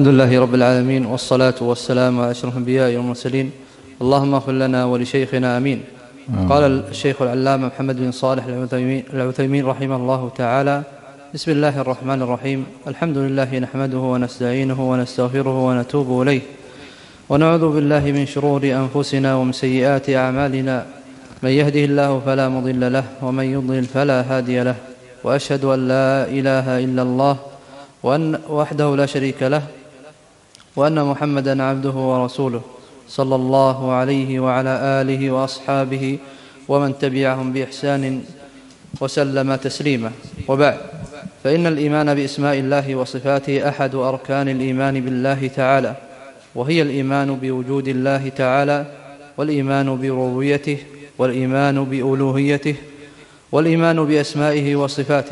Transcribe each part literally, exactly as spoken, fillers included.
الحمد لله رب العالمين، والصلاة والسلام على أشرف الأنبياء والمرسلين. اللهم اغفر لنا ولشيخنا آمين. قال الشيخ العلامة محمد بن صالح العثيمين رحمه الله تعالى: بسم الله الرحمن الرحيم. الحمد لله نحمده ونستعينه ونستغفره ونتوب إليه، ونعوذ بالله من شرور أنفسنا ومن سيئات أعمالنا. من يهده الله فلا مضل له، ومن يضلل فلا هادي له. وأشهد أن لا إله إلا الله وأن وحده لا شريك له، وأن محمدا عبده ورسوله، صلى الله عليه وعلى آله وأصحابه ومن تبعهم بإحسان وسلم تسليما. وبعد، فإن الإيمان بأسماء الله وصفاته أحد أركان الإيمان بالله تعالى، وهي الإيمان بوجود الله تعالى، والإيمان بربوبيته، والإيمان بألوهيته، والإيمان بأسمائه وصفاته.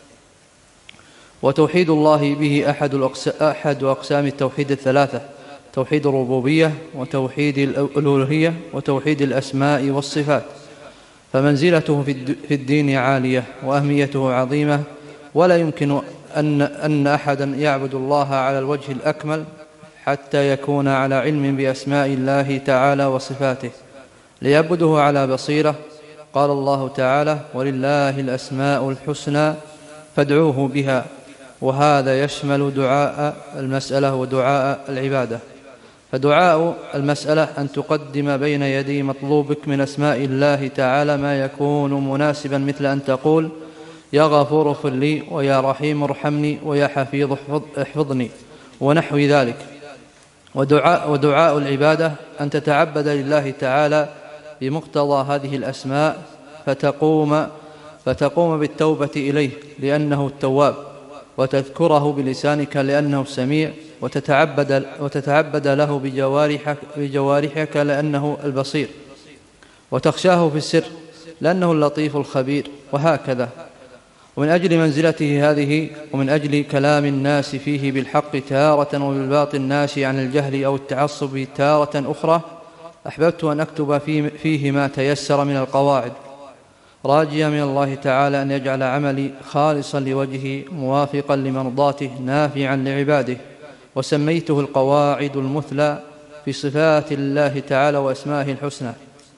وتوحيد الله به أحد أقسام التوحيد الثلاثة: توحيد الربوبية، وتوحيد الألوهية، وتوحيد الأسماء والصفات. فمنزلته في الدين عالية، وأهميته عظيمة، ولا يمكن أن, أن أحدا يعبد الله على الوجه الأكمل حتى يكون على علم بأسماء الله تعالى وصفاته، ليعبده على بصيرة. قال الله تعالى: ولله الأسماء الحسنى فادعوه بها. وهذا يشمل دعاء المسألة ودعاء العبادة. فدعاء المسألة أن تقدم بين يدي مطلوبك من أسماء الله تعالى ما يكون مناسبا، مثل أن تقول: يا غفور اغفر لي، ويا رحيم ارحمني، ويا حفيظ احفظني، ونحو ذلك. ودعاء, ودعاء العبادة أن تتعبد لله تعالى بمقتضى هذه الأسماء، فتقوم, فتقوم بالتوبة إليه لأنه التواب، وتذكره بلسانك لأنه السميع، وتتعبد, وتتعبد له بجوارحك, بجوارحك لأنه البصير، وتخشاه في السر لأنه اللطيف الخبير، وهكذا. ومن أجل منزلته هذه، ومن أجل كلام الناس فيه بالحق تارة وبالباطل ناشي عن الجهل أو التعصب تارة أخرى، أحببت أن أكتب فيه ما تيسر من القواعد، راجيا من الله تعالى أن يجعل عملي خالصا لوجهه، موافقا لمرضاته، نافعا لعباده. وسميته القواعد المثلى في صفات الله تعالى وأسمائه الحسنى.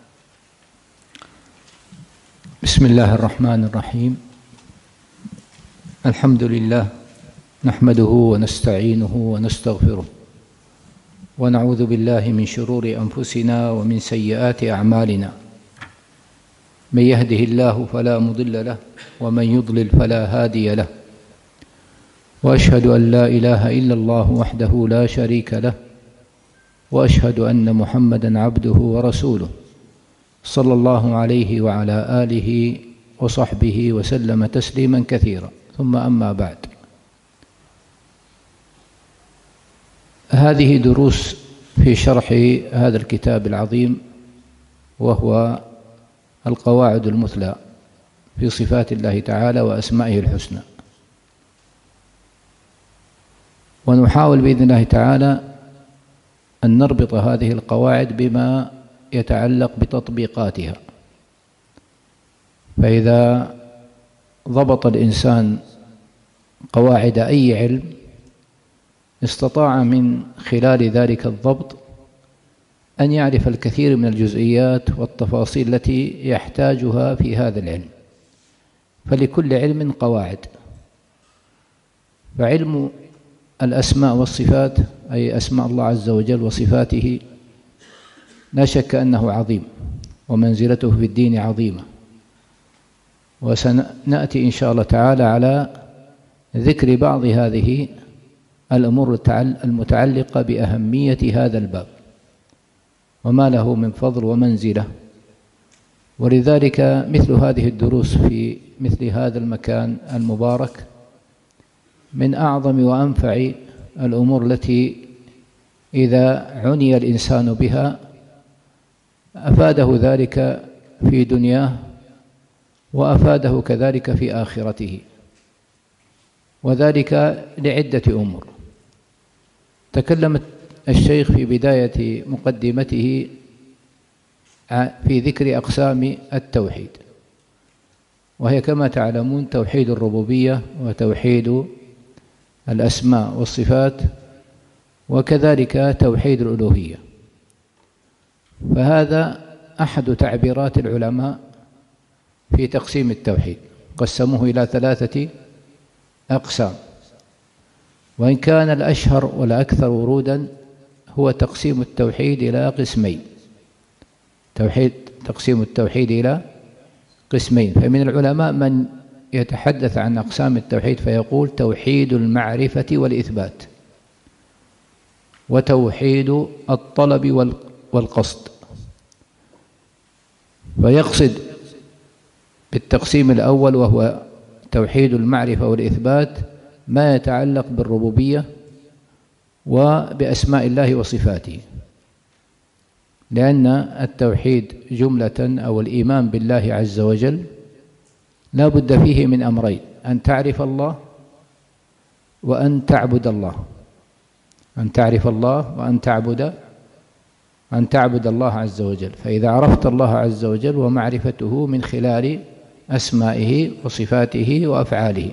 بسم الله الرحمن الرحيم. الحمد لله نحمده ونستعينه ونستغفره، ونعوذ بالله من شرور أنفسنا ومن سيئات أعمالنا. من يهده الله فلا مضل له، ومن يضلل فلا هادي له. وأشهد أن لا إله إلا الله وحده لا شريك له، وأشهد أن محمدا عبده ورسوله، صلى الله عليه وعلى آله وصحبه وسلم تسليما كثيرا. ثم أما بعد، هذه دروس في شرح هذا الكتاب العظيم، وهو القواعد المثلى في صفات الله تعالى وأسمائه الحسنى. ونحاول بإذن الله تعالى أن نربط هذه القواعد بما يتعلق بتطبيقاتها. فإذا ضبط الإنسان قواعد أي علم، استطاع من خلال ذلك الضبط أن يعرف الكثير من الجزئيات والتفاصيل التي يحتاجها في هذا العلم. فلكل علم قواعد. فعلم الأسماء والصفات، أي أسماء الله عز وجل وصفاته، لا شك أنه عظيم، ومنزلته في الدين عظيمة. وسنأتي إن شاء الله تعالى على ذكر بعض هذه الأمور المتعلقة بأهمية هذا الباب، وما له من فضل ومنزلة. ولذلك مثل هذه الدروس في مثل هذا المكان المبارك من أعظم وأنفع الأمور التي إذا عني الإنسان بها أفاده ذلك في دنياه، وأفاده كذلك في آخرته، وذلك لعدة أمور. تكلم الشيخ في بداية مقدمته في ذكر أقسام التوحيد، وهي كما تعلمون توحيد الربوبية، وتوحيد الأسماء والصفات، وكذلك توحيد الألوهية. فهذا أحد تعبيرات العلماء في تقسيم التوحيد، قسموه إلى ثلاثة أقسام، وإن كان الأشهر والأكثر ورودا هو تقسيم التوحيد إلى قسمين. توحيد تقسيم التوحيد إلى قسمين. فمن العلماء من يتحدث عن أقسام التوحيد فيقول توحيد المعرفة والإثبات، وتوحيد الطلب والقصد. فيقصد بالتقسيم الأول وهو توحيد المعرفة والإثبات ما يتعلق بالربوبية وبأسماء الله وصفاته، لأن التوحيد جملة أو الإيمان بالله عز وجل لا بد فيه من أمرين: أن تعرف الله وأن تعبد الله. أن تعرف الله وأن تعبد أن تعبد الله عز وجل. فإذا عرفت الله عز وجل ومعرفته من خلال أسمائه وصفاته وأفعاله،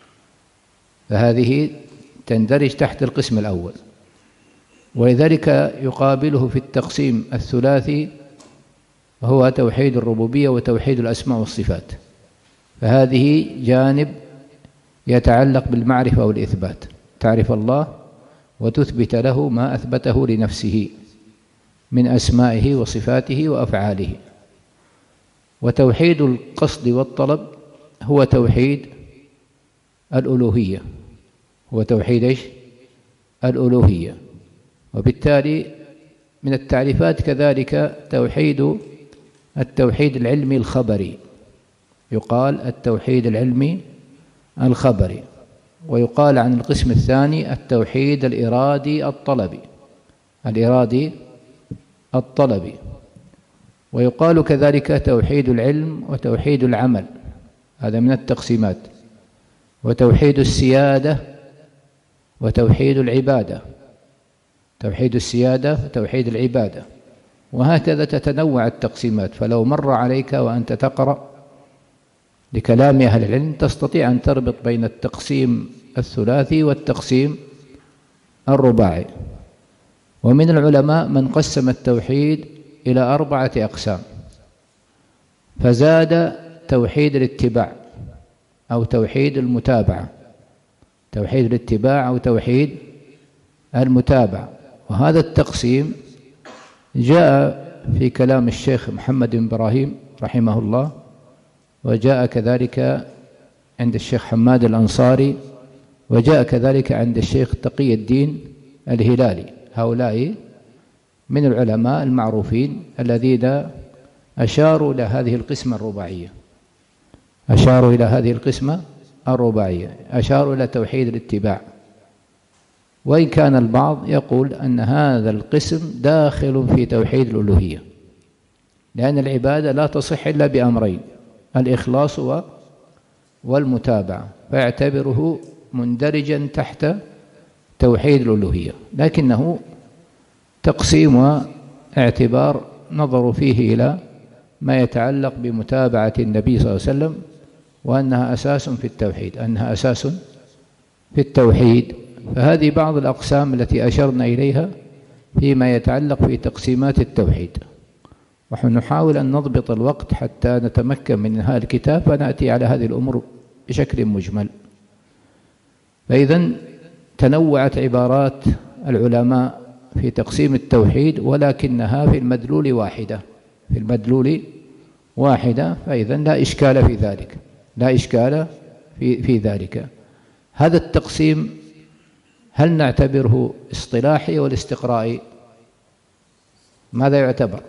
فهذه تندرج تحت القسم الأول. ولذلك يقابله في التقسيم الثلاثي هو توحيد الربوبية وتوحيد الأسماء والصفات، فهذه جانب يتعلق بالمعرفة والإثبات، تعرف الله وتثبت له ما أثبته لنفسه من أسمائه وصفاته وأفعاله. وتوحيد القصد والطلب هو توحيد الألوهية، هو توحيد إيش؟ الألوهية. وبالتالي من التعريفات كذلك توحيد التوحيد العلمي الخبري، يقال التوحيد العلمي الخبري. ويقال عن القسم الثاني التوحيد الإرادي الطلبي، الإرادي الطلبي. ويقال كذلك توحيد العلم وتوحيد العمل، هذا من التقسيمات. وتوحيد السيادة وتوحيد العبادة، توحيد السيادة وتوحيد العبادة. وهكذا تتنوع التقسيمات. فلو مر عليك وأنت تقرأ لكلام أهل العلم تستطيع أن تربط بين التقسيم الثلاثي والتقسيم الرباعي. ومن العلماء من قسم التوحيد إلى أربعة أقسام، فزاد توحيد الاتباع أو توحيد المتابعة، توحيد الاتباع أو توحيد المتابعة. وهذا التقسيم جاء في كلام الشيخ محمد بن إبراهيم رحمه الله، وجاء كذلك عند الشيخ حماد الأنصاري، وجاء كذلك عند الشيخ تقي الدين الهلالي. هؤلاء من العلماء المعروفين الذين أشاروا إلى هذه القسمة الرباعية، أشاروا إلى هذه القسمة الرباعية، أشاروا إلى توحيد الاتباع. وإن كان البعض يقول أن هذا القسم داخل في توحيد الألوهية، لأن العبادة لا تصح إلا بأمرين: الإخلاص والمتابعة، فيعتبره مندرجا تحت توحيد الألوهية. لكنه تقسيم واعتبار نظروا فيه إلى ما يتعلق بمتابعة النبي صلى الله عليه وسلم، وأنها أساس في التوحيد، أنها أساس في التوحيد. فهذه بعض الأقسام التي أشرنا إليها فيما يتعلق في تقسيمات التوحيد. ونحن نحاول أن نضبط الوقت حتى نتمكن من هذا الكتاب فنأتي على هذه الأمور بشكل مجمل. فإذا تنوعت عبارات العلماء في تقسيم التوحيد، ولكنها في المدلول واحدة، في المدلول واحدة. فإذا لا إشكال في ذلك، لا إشكال في, في ذلك. هذا التقسيم هل نعتبره اصطلاحي ولا استقرائي؟ ماذا يعتبر؟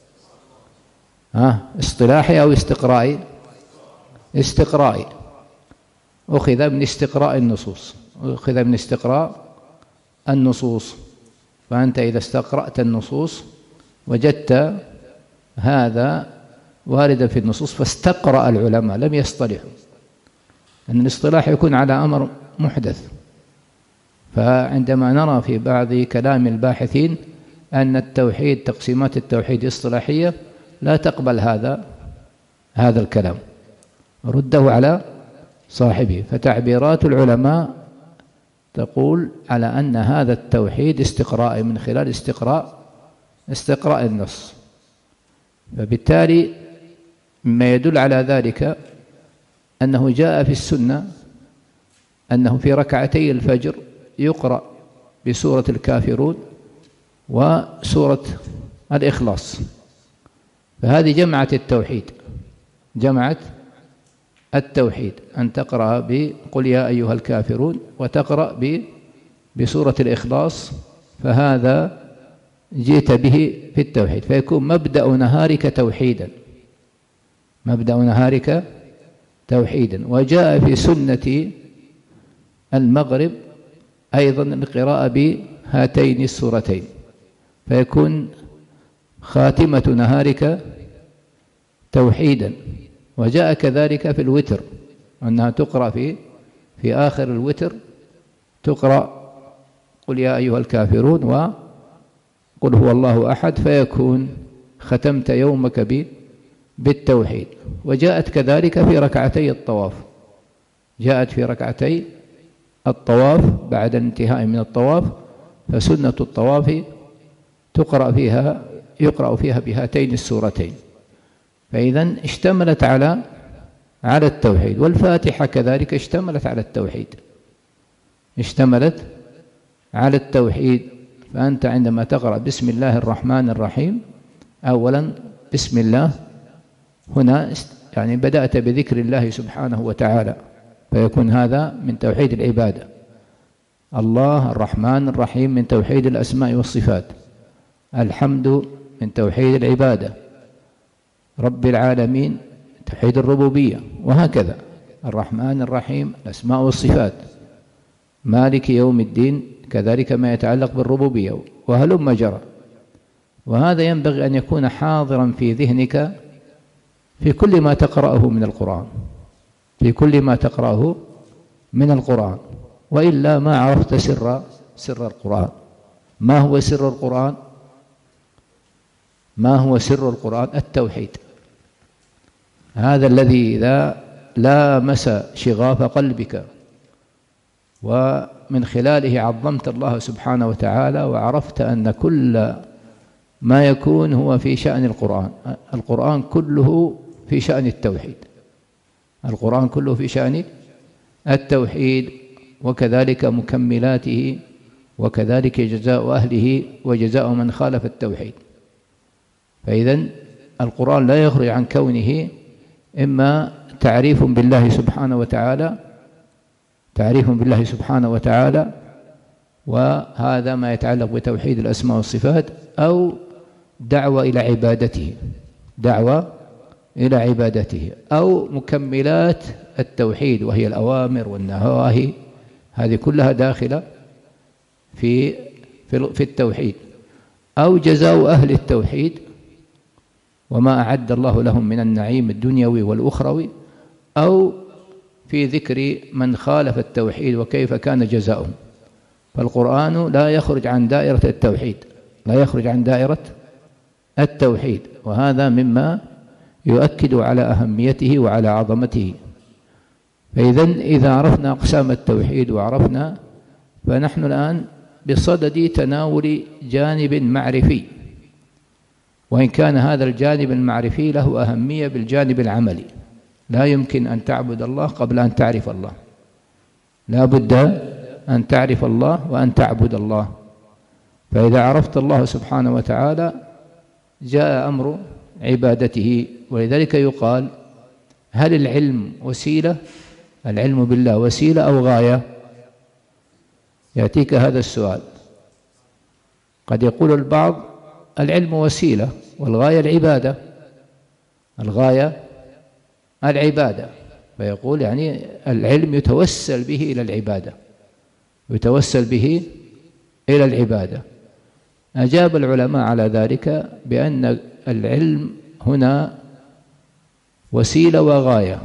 ها اصطلاحي أو استقرائي؟ استقرائي. أخذ من استقراء النصوص، أخذ من استقراء النصوص. فأنت إذا استقرأت النصوص وجدت هذا واردا في النصوص فاستقرأ العلماء، لم يصطلحوا، أن الاصطلاح يكون على أمر محدث. فعندما نرى في بعض كلام الباحثين أن التوحيد تقسيمات التوحيد اصطلاحية لا تقبل هذا هذا الكلام، رده على صاحبه. فتعبيرات العلماء تقول على أن هذا التوحيد استقرائي من خلال استقراء استقراء النص. فبالتالي مما يدل على ذلك أنه جاء في السنة أنه في ركعتي الفجر يقرأ بسورة الكافرون وسورة الإخلاص، فهذه جمعت التوحيد، جمعت التوحيد أن تقرأ بقل يا أيها الكافرون وتقرأ بسورة الإخلاص، فهذا جئت به في التوحيد، فيكون مبدأ نهارك توحيدا، مبدأ نهارك توحيدا. وجاء في سنة المغرب أيضا القراءة بهاتين السورتين، فيكون خاتمة نهارك توحيدا. وجاء كذلك في الوتر أنها تقرأ في في آخر الوتر تقرأ قل يا أيها الكافرون وقل هو الله أحد، فيكون ختمت يومك بالتوحيد. وجاءت كذلك في ركعتي الطواف، جاءت في ركعتي الطواف بعد الانتهاء من الطواف، فسنة الطواف تقرأ فيها يقرأ فيها بهاتين السورتين، فإذا اشتملت على على التوحيد. والفاتحة كذلك اشتملت على التوحيد، اشتملت على التوحيد. فأنت عندما تقرأ بسم الله الرحمن الرحيم، أولا بسم الله هنا يعني بدأت بذكر الله سبحانه وتعالى، فيكون هذا من توحيد العبادة. الله الرحمن الرحيم من توحيد الأسماء والصفات. الحمد من توحيد العبادة. رب العالمين توحيد الربوبية، وهكذا الرحمن الرحيم الأسماء والصفات. مالك يوم الدين كذلك ما يتعلق بالربوبية، وهلم جرى. وهذا ينبغي أن يكون حاضرا في ذهنك في كل ما تقرأه من القرآن، في كل ما تقرأه من القرآن، وإلا ما عرفت سر سر القرآن. ما هو سر القرآن؟ ما هو سر القرآن؟ التوحيد. هذا الذي إذا لامس شغاف قلبك ومن خلاله عظمت الله سبحانه وتعالى، وعرفت أن كل ما يكون هو في شأن القرآن. القرآن كله في شأن التوحيد، القرآن كله في شأن التوحيد، وكذلك مكملاته، وكذلك جزاء أهله وجزاء من خالف التوحيد. فإذا القرآن لا يخرج عن كونه إما تعريف بالله سبحانه وتعالى، تعريف بالله سبحانه وتعالى، وهذا ما يتعلق بتوحيد الأسماء والصفات، أو دعوة إلى عبادته، دعوة إلى عبادته، أو مكملات التوحيد وهي الأوامر والنواهي، هذه كلها داخلة في في التوحيد، أو جزاء أهل التوحيد وما أعد الله لهم من النعيم الدنيوي والأخروي، أو في ذكر من خالف التوحيد وكيف كان جزاؤهم. فالقرآن لا يخرج عن دائرة التوحيد، لا يخرج عن دائرة التوحيد، وهذا مما يؤكد على أهميته وعلى عظمته. فإذا إذا عرفنا أقسام التوحيد وعرفنا، فنحن الآن بصدد تناول جانب معرفي، وإن كان هذا الجانب المعرفي له أهمية بالجانب العملي. لا يمكن أن تعبد الله قبل أن تعرف الله، لا بد أن تعرف الله وأن تعبد الله. فإذا عرفت الله سبحانه وتعالى جاء أمر عبادته. ولذلك يقال: هل العلم وسيلة؟ العلم بالله وسيلة أو غاية؟ يأتيك هذا السؤال. قد يقول البعض: العلم وسيلة والغاية العبادة، الغاية العبادة، فيقول يعني العلم يتوسل به إلى العبادة، يتوسل به إلى العبادة. أجاب العلماء على ذلك بأن العلم هنا وسيلة وغاية،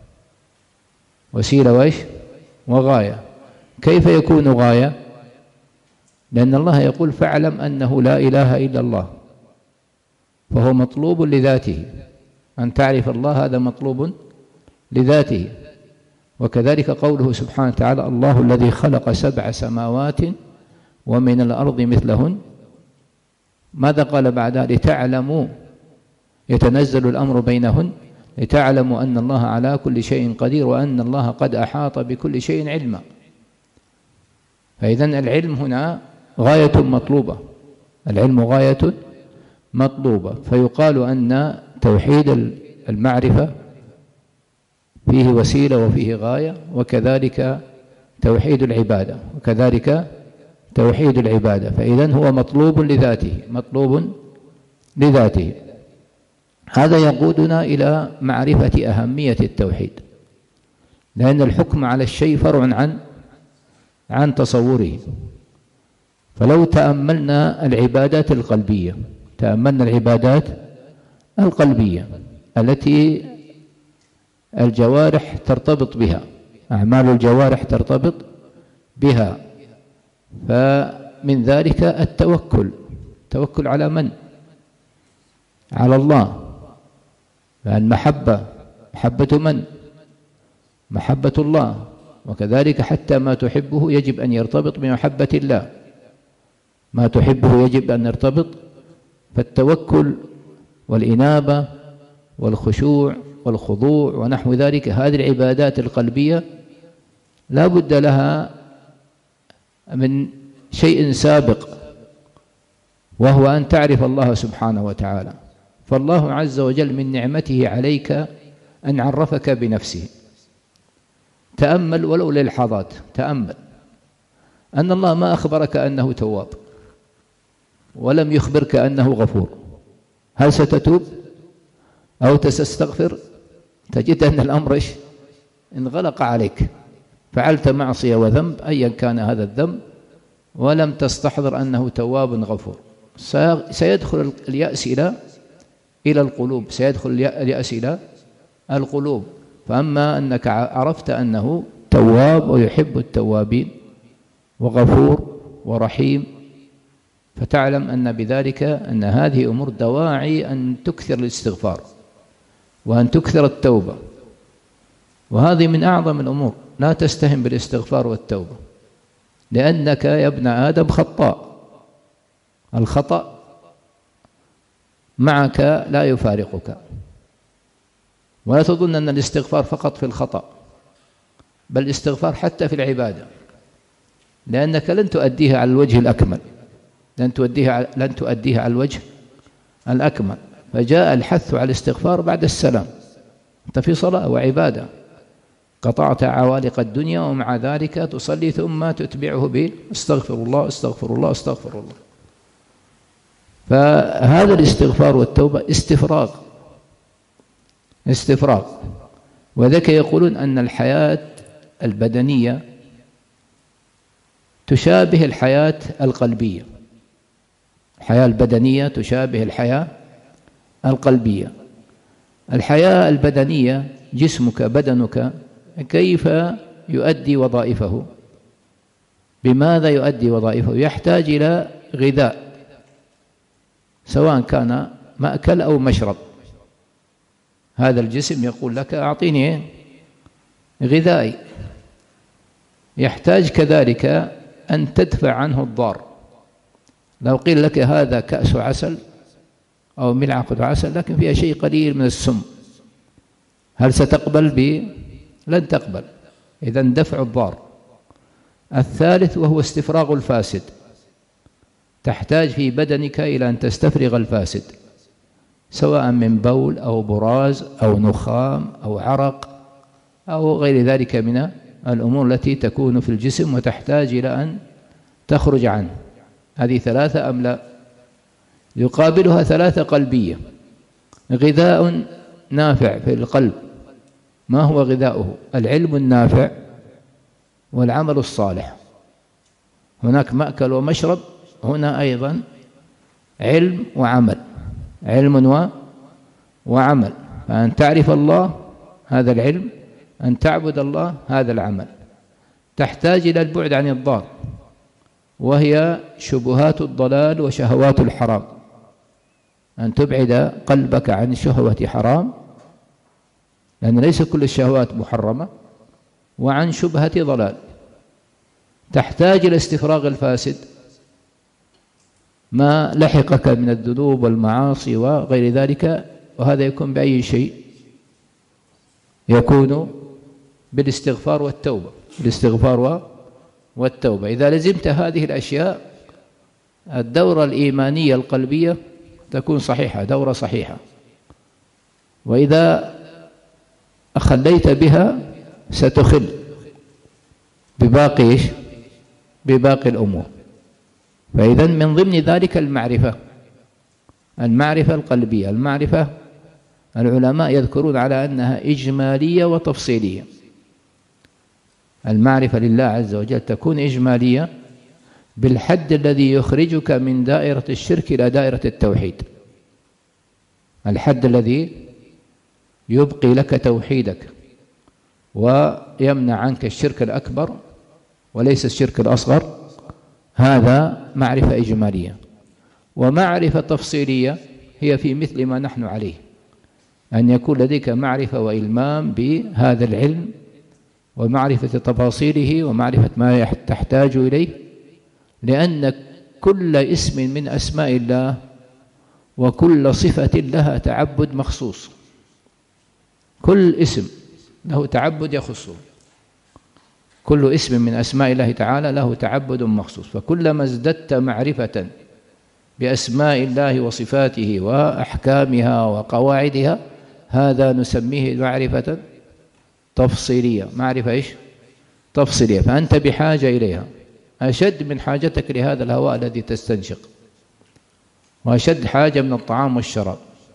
وسيلة وإيش؟ وغاية. كيف يكون غاية؟ لأن الله يقول: فاعلم أنه لا إله إلا الله، فهو مطلوب لذاته. أن تعرف الله هذا مطلوب لذاته. وكذلك قوله سبحانه وتعالى: الله الذي خلق سبع سماوات ومن الأرض مثلهن. ماذا قال بعدها؟ لتعلموا يتنزل الأمر بينهن لتعلموا أن الله على كل شيء قدير وأن الله قد أحاط بكل شيء علما. فإذن العلم هنا غاية مطلوبة، العلم غاية مطلوبة. فيقال أن توحيد المعرفة فيه وسيلة وفيه غاية، وكذلك توحيد العبادة وكذلك توحيد العبادة. فإذن هو مطلوب لذاته، مطلوب لذاته. هذا يقودنا إلى معرفة أهمية التوحيد، لأن الحكم على الشيء فرع عن عن تصوره. فلو تأملنا العبادات القلبية تأملنا العبادات القلبية التي الجوارح ترتبط بها، أعمال الجوارح ترتبط بها، فمن ذلك التوكل. التوكل على من؟ على الله. فالمحبة محبة من؟ محبة الله. وكذلك حتى ما تحبه يجب أن يرتبط بمحبة الله، ما تحبه يجب أن يرتبط. فالتوكل والإنابة والخشوع والخضوع ونحو ذلك، هذه العبادات القلبية لا بد لها من شيء سابق، وهو أن تعرف الله سبحانه وتعالى. فالله عز وجل من نعمته عليك أن عرفك بنفسه. تأمل ولو للحظات، تأمل أن الله ما أخبرك أنه تواب ولم يخبرك أنه غفور. هل ستتوب أو تستغفر؟ تجد أن الأمر إيش؟ انغلق عليك، فعلت معصية وذنب أيا كان هذا الذنب ولم تستحضر أنه تواب غفور. سيدخل اليأس إلى إلى القلوب، سيدخل اليأس إلى القلوب. فأما أنك عرفت أنه تواب ويحب التوابين وغفور ورحيم، فتعلم أن بذلك أن هذه أمور دواعي أن تكثر الاستغفار وأن تكثر التوبة. وهذه من أعظم الأمور، لا تستهن بالاستغفار والتوبة، لأنك يا ابن آدم خطاء، الخطأ معك لا يفارقك. ولا تظن أن الاستغفار فقط في الخطأ، بل الاستغفار حتى في العبادة، لأنك لن تؤديها على الوجه الأكمل، لن تؤديها لن تؤديها على الوجه الأكمل. فجاء الحث على الاستغفار بعد السلام. أنت في صلاة وعبادة، قطعت عوالق الدنيا ومع ذلك تصلي ثم تتبعه باستغفر الله استغفر الله استغفر الله. فهذا الاستغفار والتوبة استفراغ استفراغ وذلك يقولون أن الحياة البدنية تشابه الحياة القلبية. الحياة البدنية تشابه الحياة القلبية. الحياة البدنية جسمك بدنك كيف يؤدي وظائفه؟ بماذا يؤدي وظائفه؟ يحتاج إلى غذاء، سواء كان مأكل أو مشرب. هذا الجسم يقول لك أعطيني غذائي. يحتاج كذلك أن تدفع عنه الضار. لو قيل لك هذا كأس عسل أو ملعقة عسل لكن فيها شيء قليل من السم، هل ستقبل به؟ لن تقبل. إذن دفع الضار. الثالث وهو استفراغ الفاسد. تحتاج في بدنك إلى أن تستفرغ الفاسد، سواء من بول أو براز أو نخام أو عرق أو غير ذلك من الأمور التي تكون في الجسم وتحتاج إلى أن تخرج عنه. هذه ثلاثة أم لا؟ يقابلها ثلاثة قلبية. غذاء نافع في القلب، ما هو غذاؤه؟ العلم النافع والعمل الصالح. هناك مأكل ومشرب، هنا أيضا علم وعمل، علم و وعمل. فأن تعرف الله هذا العلم، أن تعبد الله هذا العمل. تحتاج إلى البعد عن الضار، وهي شبهات الضلال وشهوات الحرام. أن تبعد قلبك عن شهوة حرام، لأن ليس كل الشهوات محرمة، وعن شبهة ضلال، تحتاج إلى استفراغ الفاسد ما لحقك من الذنوب والمعاصي وغير ذلك، وهذا يكون بأي شيء؟ يكون بالاستغفار والتوبة، بالاستغفار والتوبة. إذا لزمت هذه الأشياء الدورة الإيمانية القلبية تكون صحيحة، دورة صحيحة. وإذا أخليت بها ستخل بباقي بباقي الأمور. فإذا من ضمن ذلك المعرفة، المعرفة القلبية. المعرفة العلماء يذكرون على أنها إجمالية وتفصيلية. المعرفة لله عز وجل تكون إجمالية بالحد الذي يخرجك من دائرة الشرك إلى دائرة التوحيد، الحد الذي يبقي لك توحيدك ويمنع عنك الشرك الأكبر وليس الشرك الأصغر. هذا معرفة إجمالية. ومعرفة تفصيلية هي في مثل ما نحن عليه، أن يكون لديك معرفة وإلمام بهذا العلم ومعرفة تفاصيله ومعرفة ما تحتاج إليه، لأن كل اسم من أسماء الله وكل صفة لها تعبد مخصوص. كل اسم له تعبد يخصه، كل اسم من أسماء الله تعالى له تعبد مخصوص. فكلما ازددت معرفة بأسماء الله وصفاته وأحكامها وقواعدها، هذا نسميه معرفة تفصيلية. معرفة إيش؟ تفصيلية. فأنت بحاجة إليها أشد من حاجتك لهذا الهواء الذي تستنشق، وأشد حاجة من الطعام والشراب.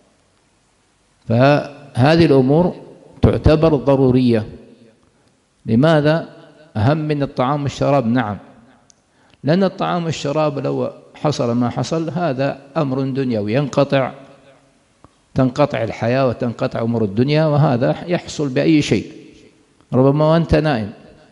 فهذه الأمور تعتبر ضرورية. لماذا؟ أهم من الطعام والشراب. نعم، لأن الطعام والشراب لو حصل ما حصل هذا أمر دنيوي ينقطع، تنقطع الحياة وتنقطع أمور الدنيا، وهذا يحصل بأي شيء، ربما وأنت نائم.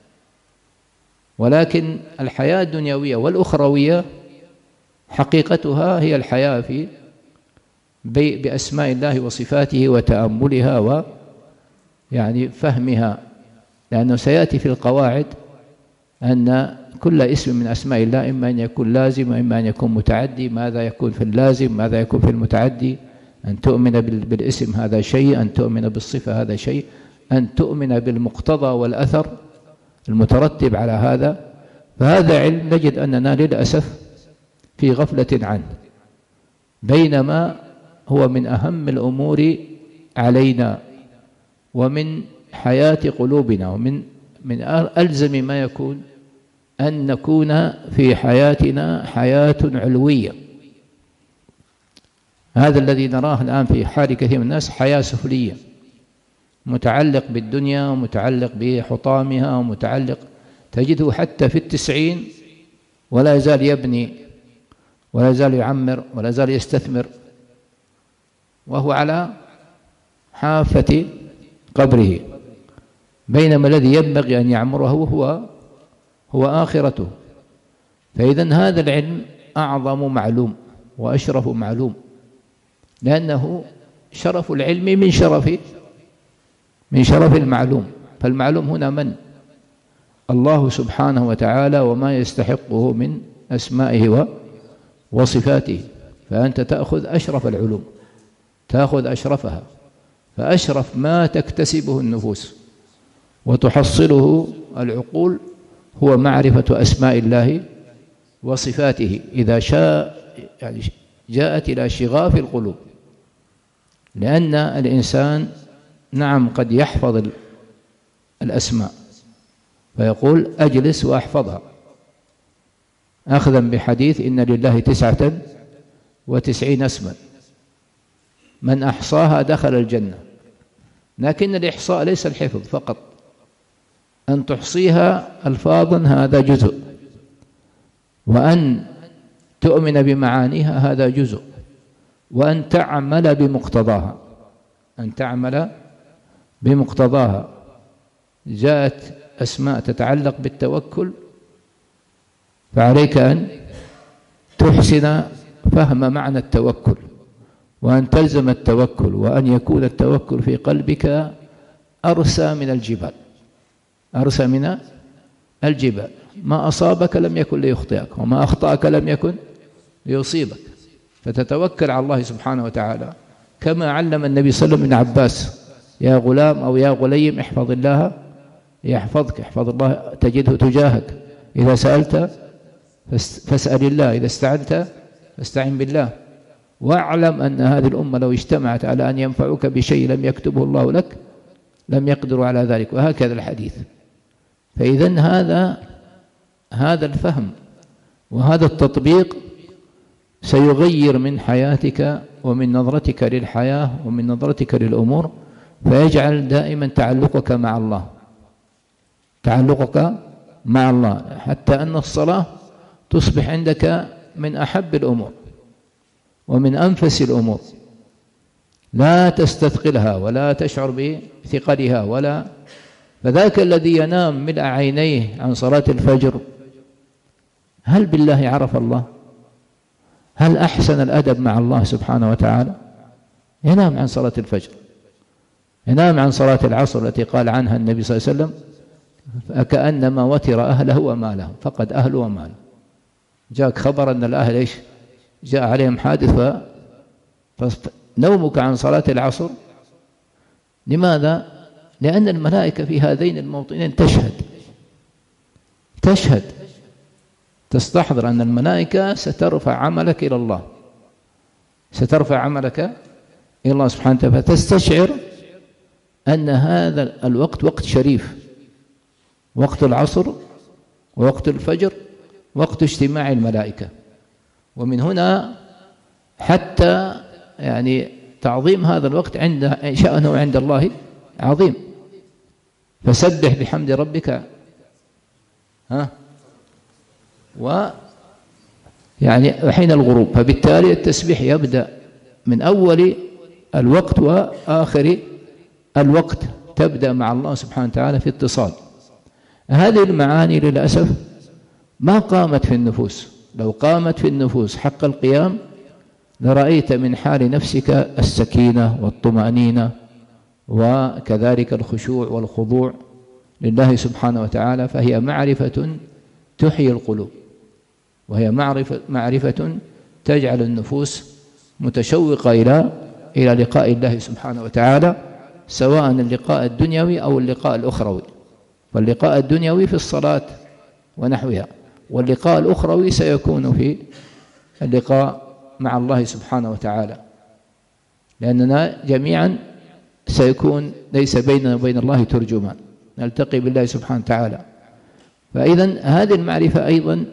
ولكن الحياة الدنيوية والأخروية حقيقتها هي الحياة في بأسماء الله وصفاته وتأملها و يعني فهمها. لأنه سيأتي في القواعد أن كل اسم من أسماء الله إما أن يكون لازم وإما أن يكون متعدي. ماذا يكون في اللازم؟ ماذا يكون في المتعدي؟ أن تؤمن بالاسم هذا شيء، أن تؤمن بالصفة هذا شيء، أن تؤمن بالمقتضى والأثر المترتب على هذا. فهذا علم نجد أننا للأسف في غفلة عنه، بينما هو من أهم الأمور علينا ومن حياة قلوبنا، ومن من ألزم ما يكون أن نكون في حياتنا حياة علوية. هذا الذي نراه الآن في حال كثير من الناس حياة سفلية، متعلق بالدنيا ومتعلق بحطامها ومتعلق، تجده حتى في التسعين ولا يزال يبني ولا يزال يعمر ولا يزال يستثمر، وهو على حافة قبره، بينما الذي ينبغي أن يعمره هو هو آخرته. فإذا هذا العلم أعظم معلوم وأشرف معلوم، لأنه شرف العلم من شرف من شرف المعلوم. فالمعلوم هنا من؟ الله سبحانه وتعالى وما يستحقه من أسمائه وصفاته. فأنت تأخذ أشرف العلوم، تأخذ أشرفها. فأشرف ما تكتسبه النفوس وتحصله العقول هو معرفة أسماء الله وصفاته، إذا شاء يعني جاءت إلى شغاف القلوب. لأن الإنسان نعم قد يحفظ الأسماء فيقول أجلس وأحفظها، أخذا بحديث إن لله تسعة وتسعين اسما من أحصاها دخل الجنة. لكن الإحصاء ليس الحفظ فقط، أن تحصيها ألفاظا هذا جزء، وأن تؤمن بمعانيها هذا جزء، وأن تعمل بمقتضاها، أن تعمل بمقتضاها. جاءت أسماء تتعلق بالتوكل، فعليك أن تحسن فهم معنى التوكل، وأن تلزم التوكل، وأن يكون التوكل في قلبك أرسى من الجبال، أرسى من الجبال. ما أصابك لم يكن ليخطئك، وما أخطأك لم يكن ليصيبك. فتتوكل على الله سبحانه وتعالى كما علم النبي صلى الله عليه وسلم ابن عباس: يا غلام أو يا غليم احفظ الله يحفظك، احفظ الله تجده تجاهك، إذا سألت فاسأل الله، إذا استعنت فاستعن بالله. واعلم أن هذه الأمة لو اجتمعت على أن ينفعوك بشيء لم يكتبه الله لك لم يقدروا على ذلك. وهكذا الحديث. فإذن هذا هذا الفهم وهذا التطبيق سيغير من حياتك ومن نظرتك للحياة ومن نظرتك للأمور، فيجعل دائما تعلقك مع الله، تعلقك مع الله، حتى أن الصلاة تصبح عندك من أحب الأمور ومن أنفس الأمور، لا تستثقلها ولا تشعر بثقلها ولا. فذاك الذي ينام ملء عينيه عن صلاة الفجر هل بالله عرف الله؟ هل أحسن الأدب مع الله سبحانه وتعالى؟ ينام عن صلاة الفجر، ينام عن صلاة العصر التي قال عنها النبي صلى الله عليه وسلم: فكأنما وتر أهله وماله، فقد أهله وماله. جاءك خبر أن الأهل إيش؟ جاء عليهم حادث، فنومك عن صلاة العصر. لماذا؟ لأن الملائكة في هذين الموطنين تشهد تشهد تستحضر أن الملائكة سترفع عملك إلى الله، سترفع عملك إلى الله سبحانه وتعالى، فتستشعر أن هذا الوقت وقت شريف، وقت العصر ووقت الفجر، وقت اجتماع الملائكة. ومن هنا حتى يعني تعظيم هذا الوقت عند شأنه عند الله عظيم. فسبح بحمد ربك ها و يعني حين الغروب. فبالتالي التسبيح يبدأ من أول الوقت وآخر الوقت، تبدأ مع الله سبحانه وتعالى في اتصال. هذه المعاني للأسف ما قامت في النفوس. لو قامت في النفوس حق القيام لرأيت من حال نفسك السكينة والطمأنينة، وكذلك الخشوع والخضوع لله سبحانه وتعالى. فهي معرفة تحيي القلوب، وهي معرفة معرفة تجعل النفوس متشوقة إلى إلى لقاء الله سبحانه وتعالى، سواء اللقاء الدنيوي أو اللقاء الأخروي. فاللقاء الدنيوي في الصلاة ونحوها، واللقاء الأخروي سيكون في اللقاء مع الله سبحانه وتعالى، لأننا جميعا سيكون ليس بيننا وبين الله ترجمان، نلتقي بالله سبحانه وتعالى. فإذا هذه المعرفة أيضا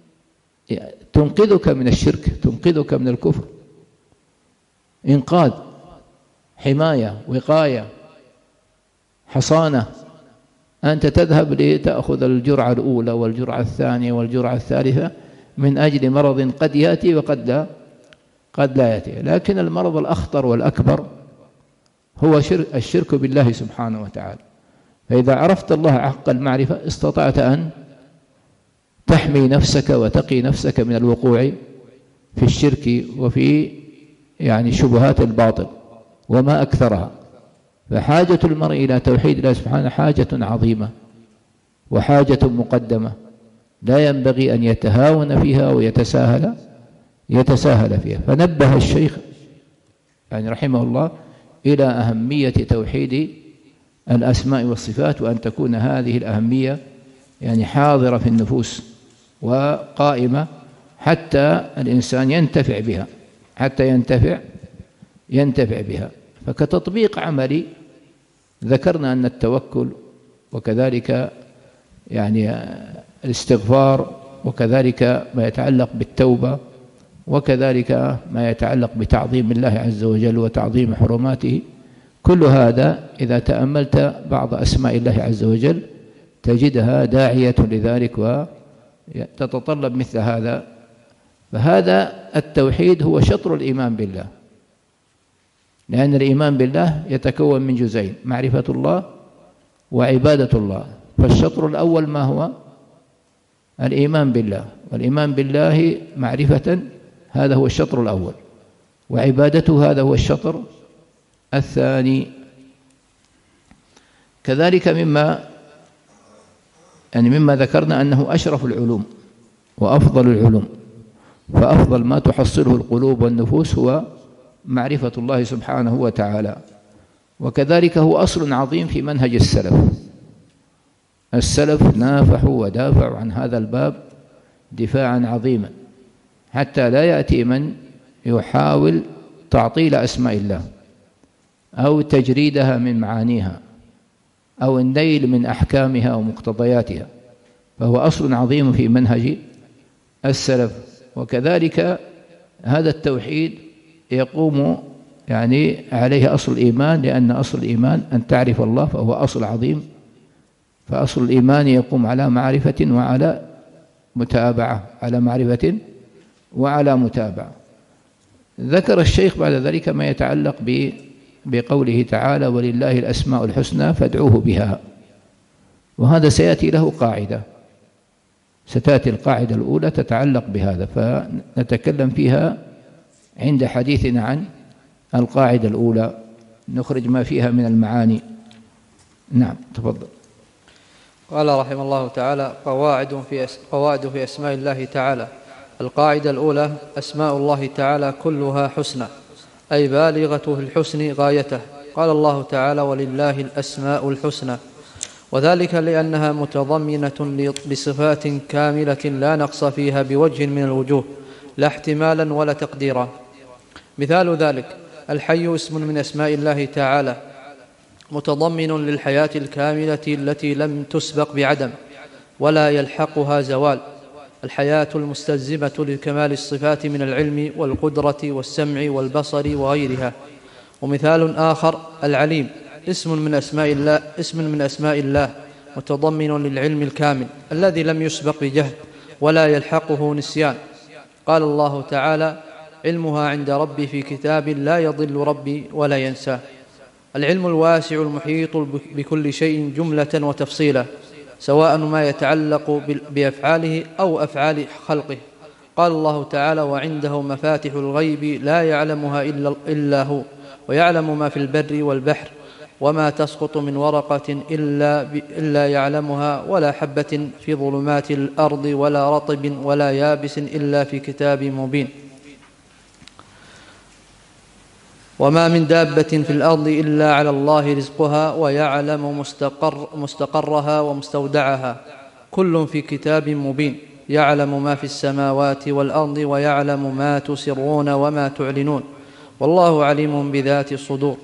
تنقذك من الشرك، تنقذك من الكفر، إنقاذ، حماية، وقاية، حصانة. أنت تذهب لتأخذ الجرعة الأولى والجرعة الثانية والجرعة الثالثة من أجل مرض قد يأتي وقد لا قد لا يأتي. لكن المرض الأخطر والأكبر هو الشرك بالله سبحانه وتعالى. فإذا عرفت الله حق المعرفة استطعت أن تحمي نفسك وتقي نفسك من الوقوع في الشرك وفي يعني شبهات الباطل وما أكثرها. فحاجة المرء إلى توحيد الله سبحانه حاجة عظيمة وحاجة مقدمة، لا ينبغي أن يتهاون فيها ويتساهل يتساهل فيها. فنبه الشيخ يعني رحمه الله إلى أهمية توحيد الأسماء والصفات، وأن تكون هذه الأهمية يعني حاضرة في النفوس وقائمة حتى الإنسان ينتفع بها، حتى ينتفع ينتفع بها. فكتطبيق عملي ذكرنا أن التوكل وكذلك يعني الاستغفار وكذلك ما يتعلق بالتوبة وكذلك ما يتعلق بتعظيم الله عز وجل وتعظيم حرماته، كل هذا إذا تأملت بعض أسماء الله عز وجل تجدها داعية لذلك وتتطلب مثل هذا. فهذا التوحيد هو شطر الإيمان بالله، لأن الإيمان بالله يتكون من جزئين: معرفة الله وعبادة الله. فالشطر الأول ما هو؟ الإيمان بالله، والإيمان بالله معرفة هذا هو الشطر الأول، وعبادته هذا هو الشطر الثاني. كذلك مما يعني مما ذكرنا أنه أشرف العلوم وأفضل العلوم، فأفضل ما تحصله القلوب والنفوس هو معرفة الله سبحانه وتعالى. وكذلك هو أصل عظيم في منهج السلف. السلف نافحوا ودافعوا عن هذا الباب دفاعا عظيما، حتى لا يأتي من يحاول تعطيل أسماء الله أو تجريدها من معانيها أو النيل من أحكامها ومقتضياتها، فهو أصل عظيم في منهج السلف. وكذلك هذا التوحيد يقوم يعني عليه أصل الإيمان، لأن أصل الإيمان أن تعرف الله، فهو أصل عظيم. فأصل الإيمان يقوم على معرفة وعلى متابعة، على معرفة وعلى متابعة. ذكر الشيخ بعد ذلك ما يتعلق بقوله تعالى: ولله الأسماء الحسنى فادعوه بها. وهذا سيأتي له قاعدة، ستأتي القاعدة الأولى تتعلق بهذا، فنتكلم فيها عند حديثنا عن القاعدة الأولى، نخرج ما فيها من المعاني. نعم، تفضل. قال رحمه الله تعالى: قواعد في قواعد في أسماء الله تعالى. القاعدة الأولى: أسماء الله تعالى كلها حسنى، أي بالغة في الحسن غايته. قال الله تعالى: ولله الأسماء الحسنى، وذلك لأنها متضمنة لصفات كاملة لا نقص فيها بوجه من الوجوه، لا احتمالا ولا تقديرا. مثال ذلك: الحي اسم من أسماء الله تعالى، متضمن للحياة الكاملة التي لم تسبق بعدم ولا يلحقها زوال، الحياة المستلزمة لكمال الصفات من العلم والقدرة والسمع والبصر وغيرها. ومثال آخر: العليم اسم من أسماء الله اسم من أسماء الله متضمن للعلم الكامل الذي لم يسبق بجهل ولا يلحقه نسيان. قال الله تعالى: علمها عند ربي في كتاب لا يضل ربي ولا ينساه. العلم الواسع المحيط بكل شيء جملة وتفصيلا، سواء ما يتعلق بأفعاله أو أفعال خلقه. قال الله تعالى: وعنده مفاتح الغيب لا يعلمها إلا هو، ويعلم ما في البر والبحر، وما تسقط من ورقة إلا, إلا يعلمها، ولا حبة في ظلمات الأرض ولا رطب ولا يابس إلا في كتاب مبين. وما من دابة في الأرض إلا على الله رزقها، ويعلم مستقر مستقرها ومستودعها، كل في كتاب مبين. يعلم ما في السماوات والأرض، ويعلم ما تسرون وما تعلنون، والله عليم بذات الصدور.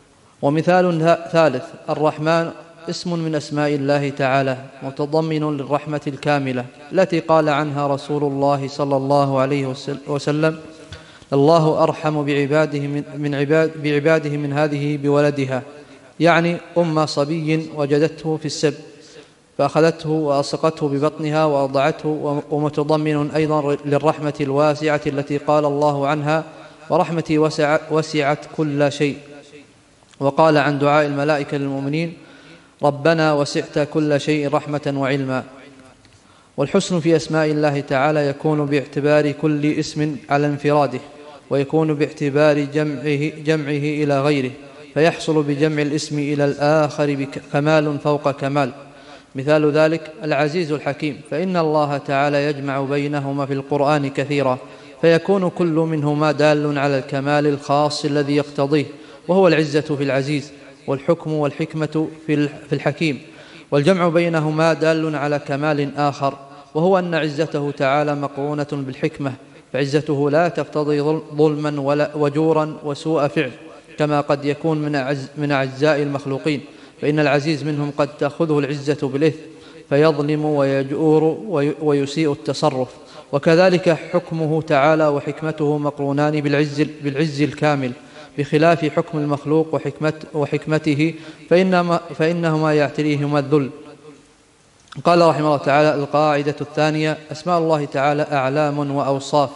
ومثال ثالث: الرحمن اسم من أسماء الله تعالى، متضمن للرحمة الكاملة التي قال عنها رسول الله صلى الله عليه وسلم: الله أرحم بعباده من, من عباد بعباده من هذه بولدها، يعني أم صبي وجدته في السب فأخذته وألصقته ببطنها وأضعته. ومتضمن أيضا للرحمة الواسعة التي قال الله عنها: ورحمتي وسعت كل شيء. وقال عن دعاء الملائكة للمؤمنين: ربنا وسعت كل شيء رحمة وعلما. والحسن في أسماء الله تعالى يكون باعتبار كل اسم على انفراده، ويكون باعتبار جمعه, جمعه إلى غيره، فيحصل بجمع الاسم إلى الآخر كمال فوق كمال. مثال ذلك: العزيز الحكيم، فإن الله تعالى يجمع بينهما في القرآن كثيرا، فيكون كل منهما دال على الكمال الخاص الذي يقتضيه، وهو العزة في العزيز، والحكم والحكمة في الحكيم. والجمع بينهما دال على كمال آخر، وهو أن عزته تعالى مقرونة بالحكمة، فعزته لا تقتضي ظلما ولا وجورا وسوء فعل، كما قد يكون من أعز من أعزاء المخلوقين، فإن العزيز منهم قد تأخذه العزة بالإثم فيظلم ويجور ويسيء التصرف. وكذلك حكمه تعالى وحكمته مقرونان بالعز, بالعز الكامل، بخلاف حكم المخلوق وحكمت وحكمته فإنما فإنهما يعتريهما الذل. قال رحمه الله تعالى: القاعدة الثانية: أسماء الله تعالى أعلام وأوصاف.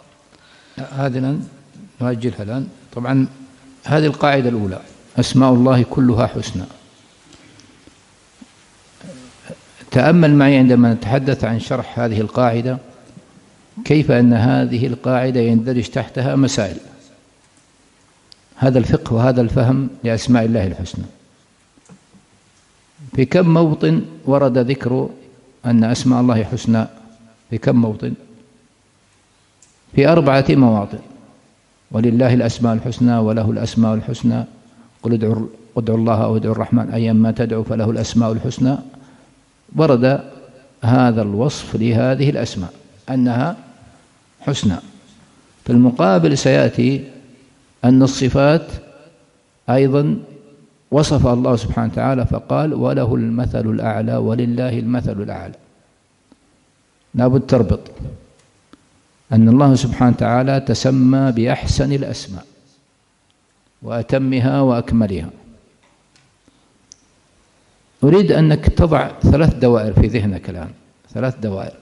هذه نؤجلها الآن. طبعا هذه القاعدة الأولى: أسماء الله كلها حسنى. تأمل معي عندما نتحدث عن شرح هذه القاعدة كيف أن هذه القاعدة يندرج تحتها مسائل. هذا الفقه وهذا الفهم لأسماء الله الحسنى. في كم موطن ورد ذكر أن أسماء الله حسنى في كم موطن؟ في أربعة مواطن. ولله الأسماء الحسنى وله الأسماء الحسنى، قل ادعوا ادعوا الله أو ادعوا الرحمن أيما تدعوا فله الأسماء الحسنى. ورد هذا الوصف لهذه الأسماء أنها حسنى. في المقابل سيأتي أن الصفات أيضا وصف الله سبحانه وتعالى فقال وله المثل الأعلى ولله المثل الأعلى. لابد تربط أن الله سبحانه وتعالى تسمى بأحسن الأسماء وأتمها وأكملها. أريد أنك تضع ثلاث دوائر في ذهنك الآن، ثلاث دوائر.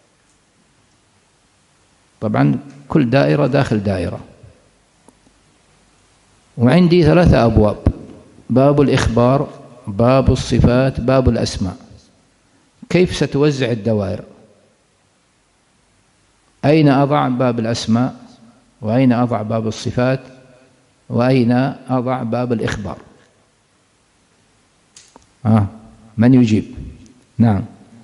طبعا كل دائرة داخل دائرة. وعندي ثلاثة أبواب: باب الإخبار، باب الصفات، باب الأسماء. كيف ستوزع الدوائر؟ أين أضع باب الأسماء؟ وأين أضع باب الصفات؟ وأين أضع باب الإخبار؟ آه. من يجيب؟ نعم.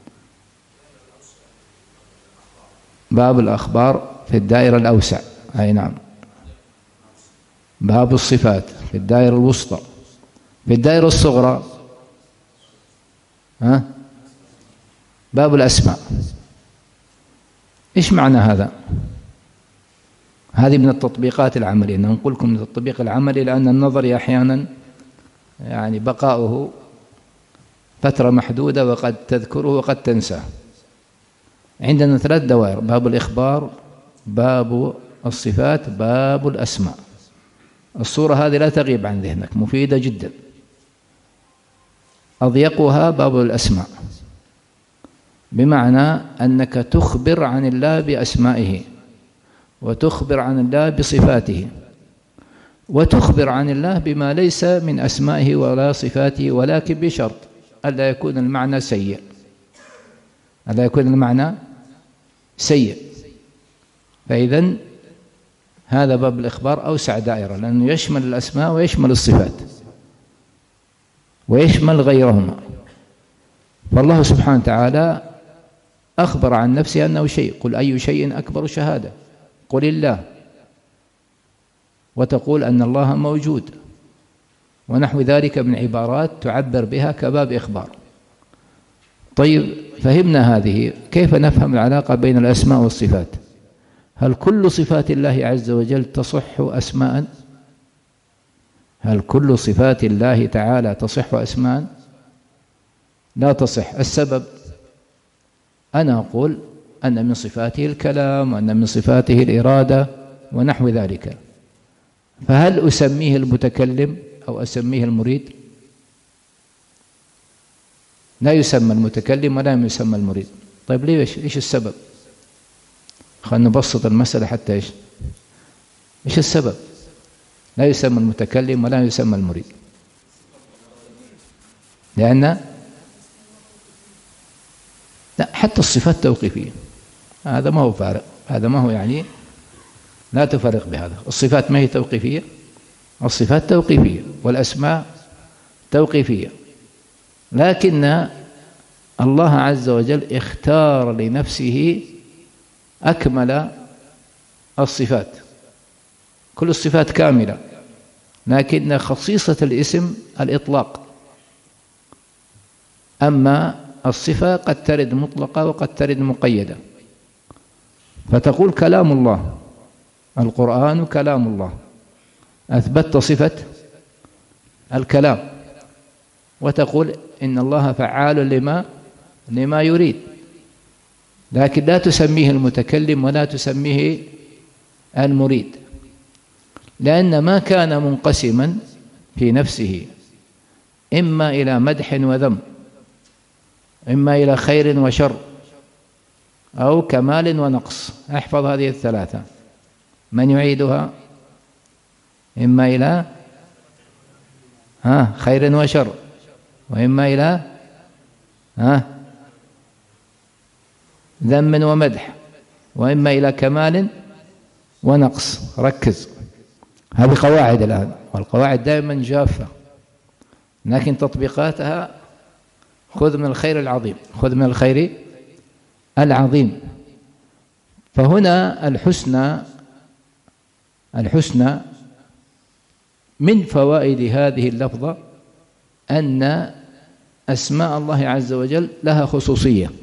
باب الأخبار في الدائرة الأوسع. أي نعم. باب الصفات في الدائرة الوسطى. في الدائرة الصغرى ها؟ باب الأسماء. إيش معنى هذا؟ هذه من التطبيقات العملية. نقول لكم من التطبيق العملي لأن النظري أحيانا يعني بقاؤه فترة محدودة وقد تذكره وقد تنساه. عندنا ثلاث دوائر: باب الإخبار، باب الصفات، باب الأسماء. الصورة هذه لا تغيب عن ذهنك، مفيدة جدا. أضيقها باب الأسماء، بمعنى أنك تخبر عن الله بأسمائه، وتخبر عن الله بصفاته، وتخبر عن الله بما ليس من أسمائه ولا صفاته، ولكن بشرط ألا يكون المعنى سيء. ألا يكون المعنى سيء. فإذن هذا باب الإخبار أوسع دائرة، لأنه يشمل الأسماء ويشمل الصفات ويشمل غيرهما. فالله سبحانه وتعالى أخبر عن نفسه أنه شيء. قل أي شيء أكبر شهادة؟ قل الله. وتقول أن الله موجود، ونحو ذلك من عبارات تعبر بها كباب إخبار. طيب، فهمنا هذه. كيف نفهم العلاقة بين الأسماء والصفات؟ هل كل صفات الله عز وجل تصح أسماء؟ هل كل صفات الله تعالى تصح أسماء؟ لا تصح. السبب؟ أنا أقول أن من صفاته الكلام، وأن من صفاته الإرادة ونحو ذلك. فهل أسميه المتكلم أو أسميه المريد؟ لا يسمى المتكلم ولا يسمى المريد. طيب ليش؟ إيش السبب؟ خلينا نبسط المسألة حتى إيش؟ إيش السبب؟ لا يسمى المتكلم ولا يسمى المريد. لأن لا، حتى الصفات توقيفية. هذا ما هو فارق، هذا ما هو يعني لا تفرق بهذا. الصفات ما هي توقيفية؟ الصفات توقيفية، والأسماء توقيفية. لكن الله عز وجل اختار لنفسه أكمل الصفات. كل الصفات كاملة، لكن خصيصة الاسم الإطلاق. أما الصفة قد ترد مطلقة وقد ترد مقيدة. فتقول كلام الله، القرآن كلام الله، أثبتت صفة الكلام. وتقول إن الله فعال لما لما يريد، لكن لا تسميه المتكلم ولا تسميه المريد، لأن ما كان منقسما في نفسه إما إلى مدح وذم، إما إلى خير وشر، أو كمال ونقص. احفظ هذه الثلاثة. من يعيدها؟ إما إلى ها خير وشر، وإما إلى ها ذم ومدح، وإما إلى كمال ونقص. ركز، هذه قواعد الآن، والقواعد دائما جافة، لكن تطبيقاتها خذ من الخير العظيم، خذ من الخير العظيم. فهنا الحسنى الحسنى من فوائد هذه اللفظة أن أسماء الله عز وجل لها خصوصية،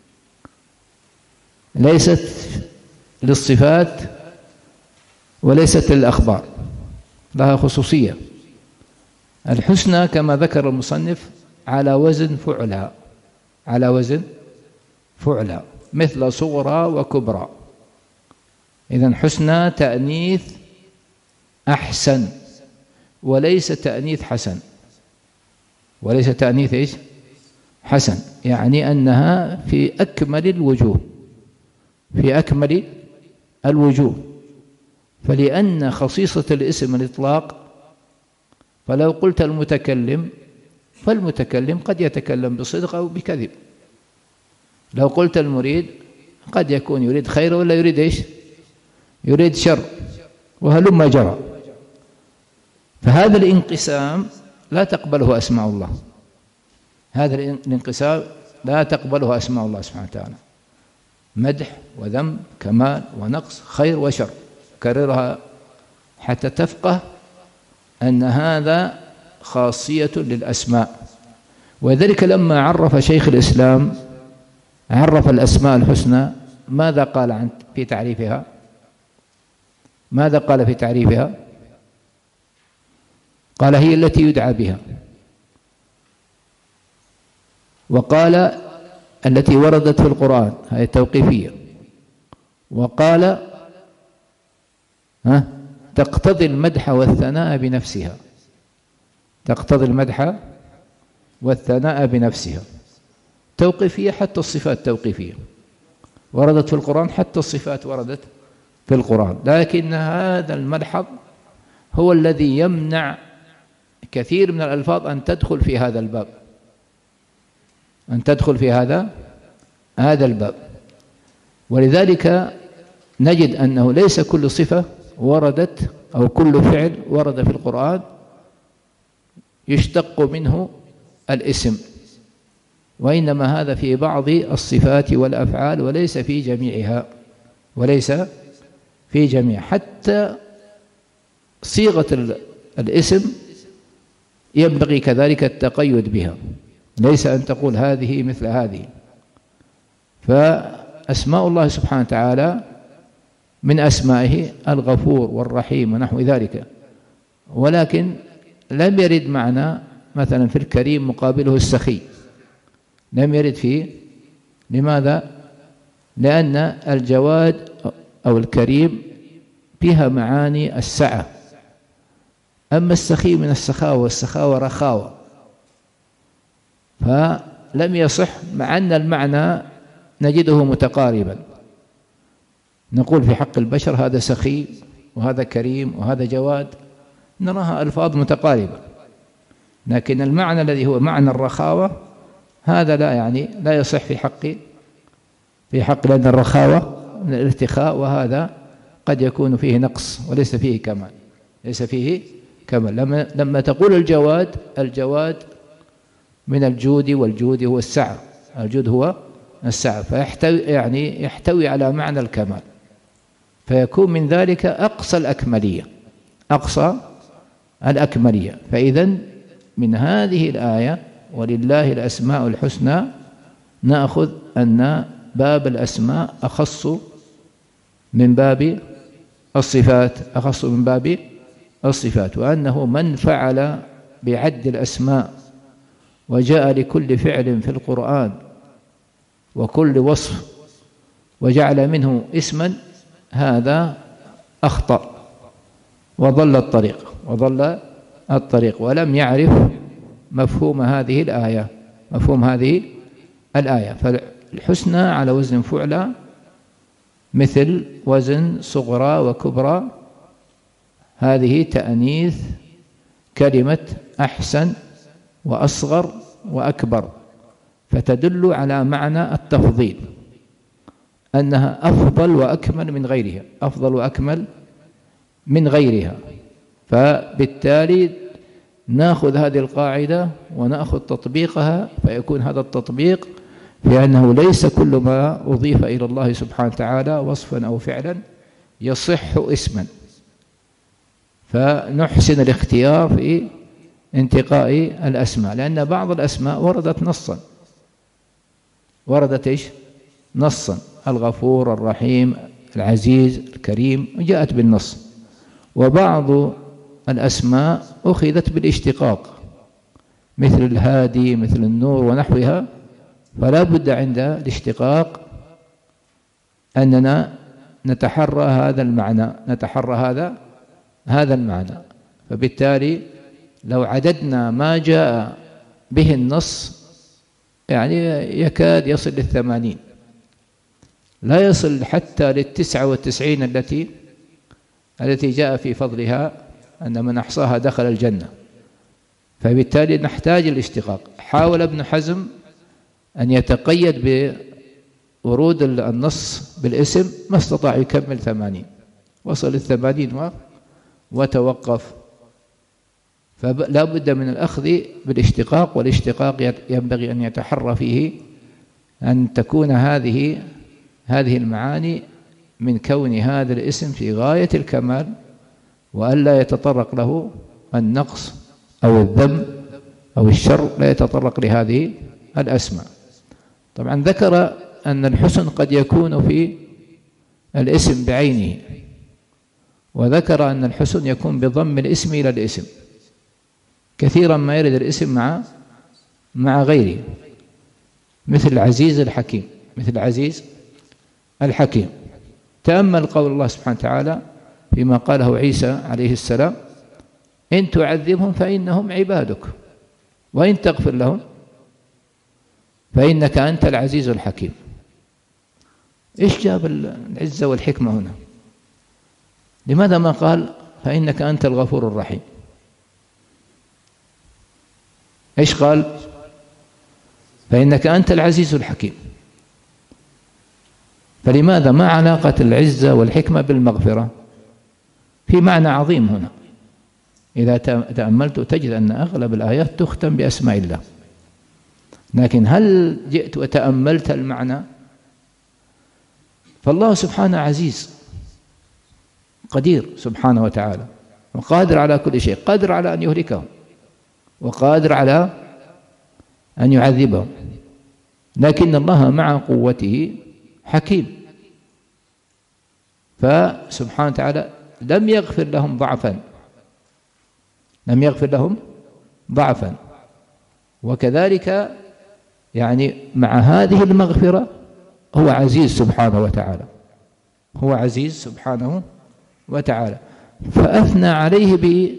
ليست للصفات وليست للأخبار، لها خصوصية. الحسنى كما ذكر المصنف على وزن فعلى، على وزن فعلى، مثل صغرى وكبرى. إذن حسنى تأنيث أحسن، وليس تأنيث حسن، وليس تأنيث إيش؟ حسن، يعني أنها في أكمل الوجوه، في أكمل الوجوه. فلأن خصيصة الاسم الإطلاق، فلو قلت المتكلم فالمتكلم قد يتكلم بصدق أو بكذب. لو قلت المريد قد يكون يريد خير ولا يريد إيش؟ يريد شر، وهلما جرى. فهذا الانقسام لا تقبله أسماء الله، هذا الانقسام لا تقبله أسماء الله سبحانه وتعالى، مدح وذم، كمال ونقص، خير وشر. كررها حتى تفقه أن هذا خاصية للأسماء. وذلك لما عرف شيخ الإسلام عرف الأسماء الحسنى، ماذا قال عن في تعريفها؟ ماذا قال في تعريفها؟ قال هي التي يدعى بها، وقال التي وردت في القرآن، هذه توقيفية، وقال ها تقتضي المدح والثناء بنفسها، تقتضي المدح والثناء بنفسها. توقيفية، حتى الصفات توقيفية، وردت في القرآن، حتى الصفات وردت في القرآن. لكن هذا الملحظ هو الذي يمنع كثير من الألفاظ أن تدخل في هذا الباب، أن تدخل في هذا هذا الباب. ولذلك نجد أنه ليس كل صفة وردت أو كل فعل ورد في القرآن يشتق منه الاسم، وإنما هذا في بعض الصفات والأفعال وليس في جميعها، وليس في جميع. حتى صيغة الاسم ينبغي كذلك التقيد بها، ليس أن تقول هذه مثل هذه. فأسماء الله سبحانه وتعالى من أسمائه الغفور والرحيم ونحو ذلك، ولكن لم يرد معنا مثلا في الكريم مقابله السخي، لم يرد فيه. لماذا؟ لأن الجواد أو الكريم فيها معاني السعة، أما السخي من السخاوة، والسخاوة رخاوة، فلم يصح، مع أن المعنى نجده متقاربا. نقول في حق البشر هذا سخي وهذا كريم وهذا جواد، نراها ألفاظ متقاربة، لكن المعنى الذي هو معنى الرخاوة هذا لا يعني لا يصح في حق في حق لأن الرخاوة من الارتخاء، وهذا قد يكون فيه نقص وليس فيه كمال، ليس فيه كمال. لما لما تقول الجواد، الجواد من الجود، والجود هو السعة، الجود هو السعة، فيحتوي يعني يحتوي على معنى الكمال، فيكون من ذلك أقصى الأكملية، أقصى الأكملية. فإذن من هذه الآية ولله الأسماء الحسنى نأخذ أن باب الأسماء أخص من باب الصفات، أخص من باب الصفات، وأنه من فعل بعد الأسماء وجاء لكل فعل في القرآن وكل وصف وجعل منه اسما، هذا أخطأ وضل الطريق وضل الطريق ولم يعرف مفهوم هذه الآية، مفهوم هذه الآية. فالحسنى على وزن فعلى مثل وزن صغرى وكبرى، هذه تأنيث كلمة أحسن وأصغر وأكبر، فتدل على معنى التفضيل، أنها أفضل وأكمل من غيرها، أفضل وأكمل من غيرها. فبالتالي نأخذ هذه القاعدة ونأخذ تطبيقها، فيكون هذا التطبيق في أنه ليس كل ما أضيف إلى الله سبحانه وتعالى وصفا أو فعلا يصح اسما، فنحسن الاختيار في انتقاء الأسماء، لأن بعض الأسماء وردت نصا، وردت إيش؟ نصا، الغفور، الرحيم، العزيز، الكريم، جاءت بالنص. وبعض الأسماء أخذت بالاشتقاق، مثل الهادي، مثل النور ونحوها، فلا بد عند الاشتقاق أننا نتحرى هذا المعنى، نتحرى هذا هذا المعنى. فبالتالي لو عددنا ما جاء به النص يعني يكاد يصل للثمانين، لا يصل حتى للتسعة والتسعين التي التي جاء في فضلها أن من أحصاها دخل الجنة. فبالتالي نحتاج الاشتقاق. حاول ابن حزم أن يتقيد بورود النص بالاسم، ما استطاع يكمل ثمانين، وصل الثمانين وتوقف. فلا بد من الأخذ بالاشتقاق، والاشتقاق ينبغي أن يتحرى فيه أن تكون هذه هذه المعاني من كون هذا الاسم في غاية الكمال، وألا يتطرق له النقص أو الذم أو الشر، لا يتطرق لهذه الأسماء. طبعا ذكر أن الحسن قد يكون في الاسم بعينه، وذكر أن الحسن يكون بضم الاسم إلى الاسم. كثيرا ما يرد الاسم مع مع غيره، مثل العزيز الحكيم، مثل العزيز الحكيم. تأمل قول الله سبحانه وتعالى فيما قاله عيسى عليه السلام: إن تعذبهم فإنهم عبادك وإن تغفر لهم فإنك أنت العزيز الحكيم. إيش جاب العزة والحكمة هنا؟ لماذا ما قال فإنك أنت الغفور الرحيم؟ إيش قال؟ فإنك أنت العزيز الحكيم. فلماذا؟ ما علاقة العزة والحكمة بالمغفرة؟ في معنى عظيم هنا. إذا تأملت تجد أن أغلب الآيات تختم بأسماء الله، لكن هل جئت وتأملت المعنى؟ فالله سبحانه عزيز قدير سبحانه وتعالى، وقادر على كل شيء، قادر على أن يهلكهم، وقادر على أن يعذبهم، لكن الله مع قوته حكيم. فسبحانه وتعالى لم يغفر لهم ضعفا، لم يغفر لهم ضعفا، وكذلك يعني مع هذه المغفرة هو عزيز سبحانه وتعالى، هو عزيز سبحانه وتعالى. فأثنى عليه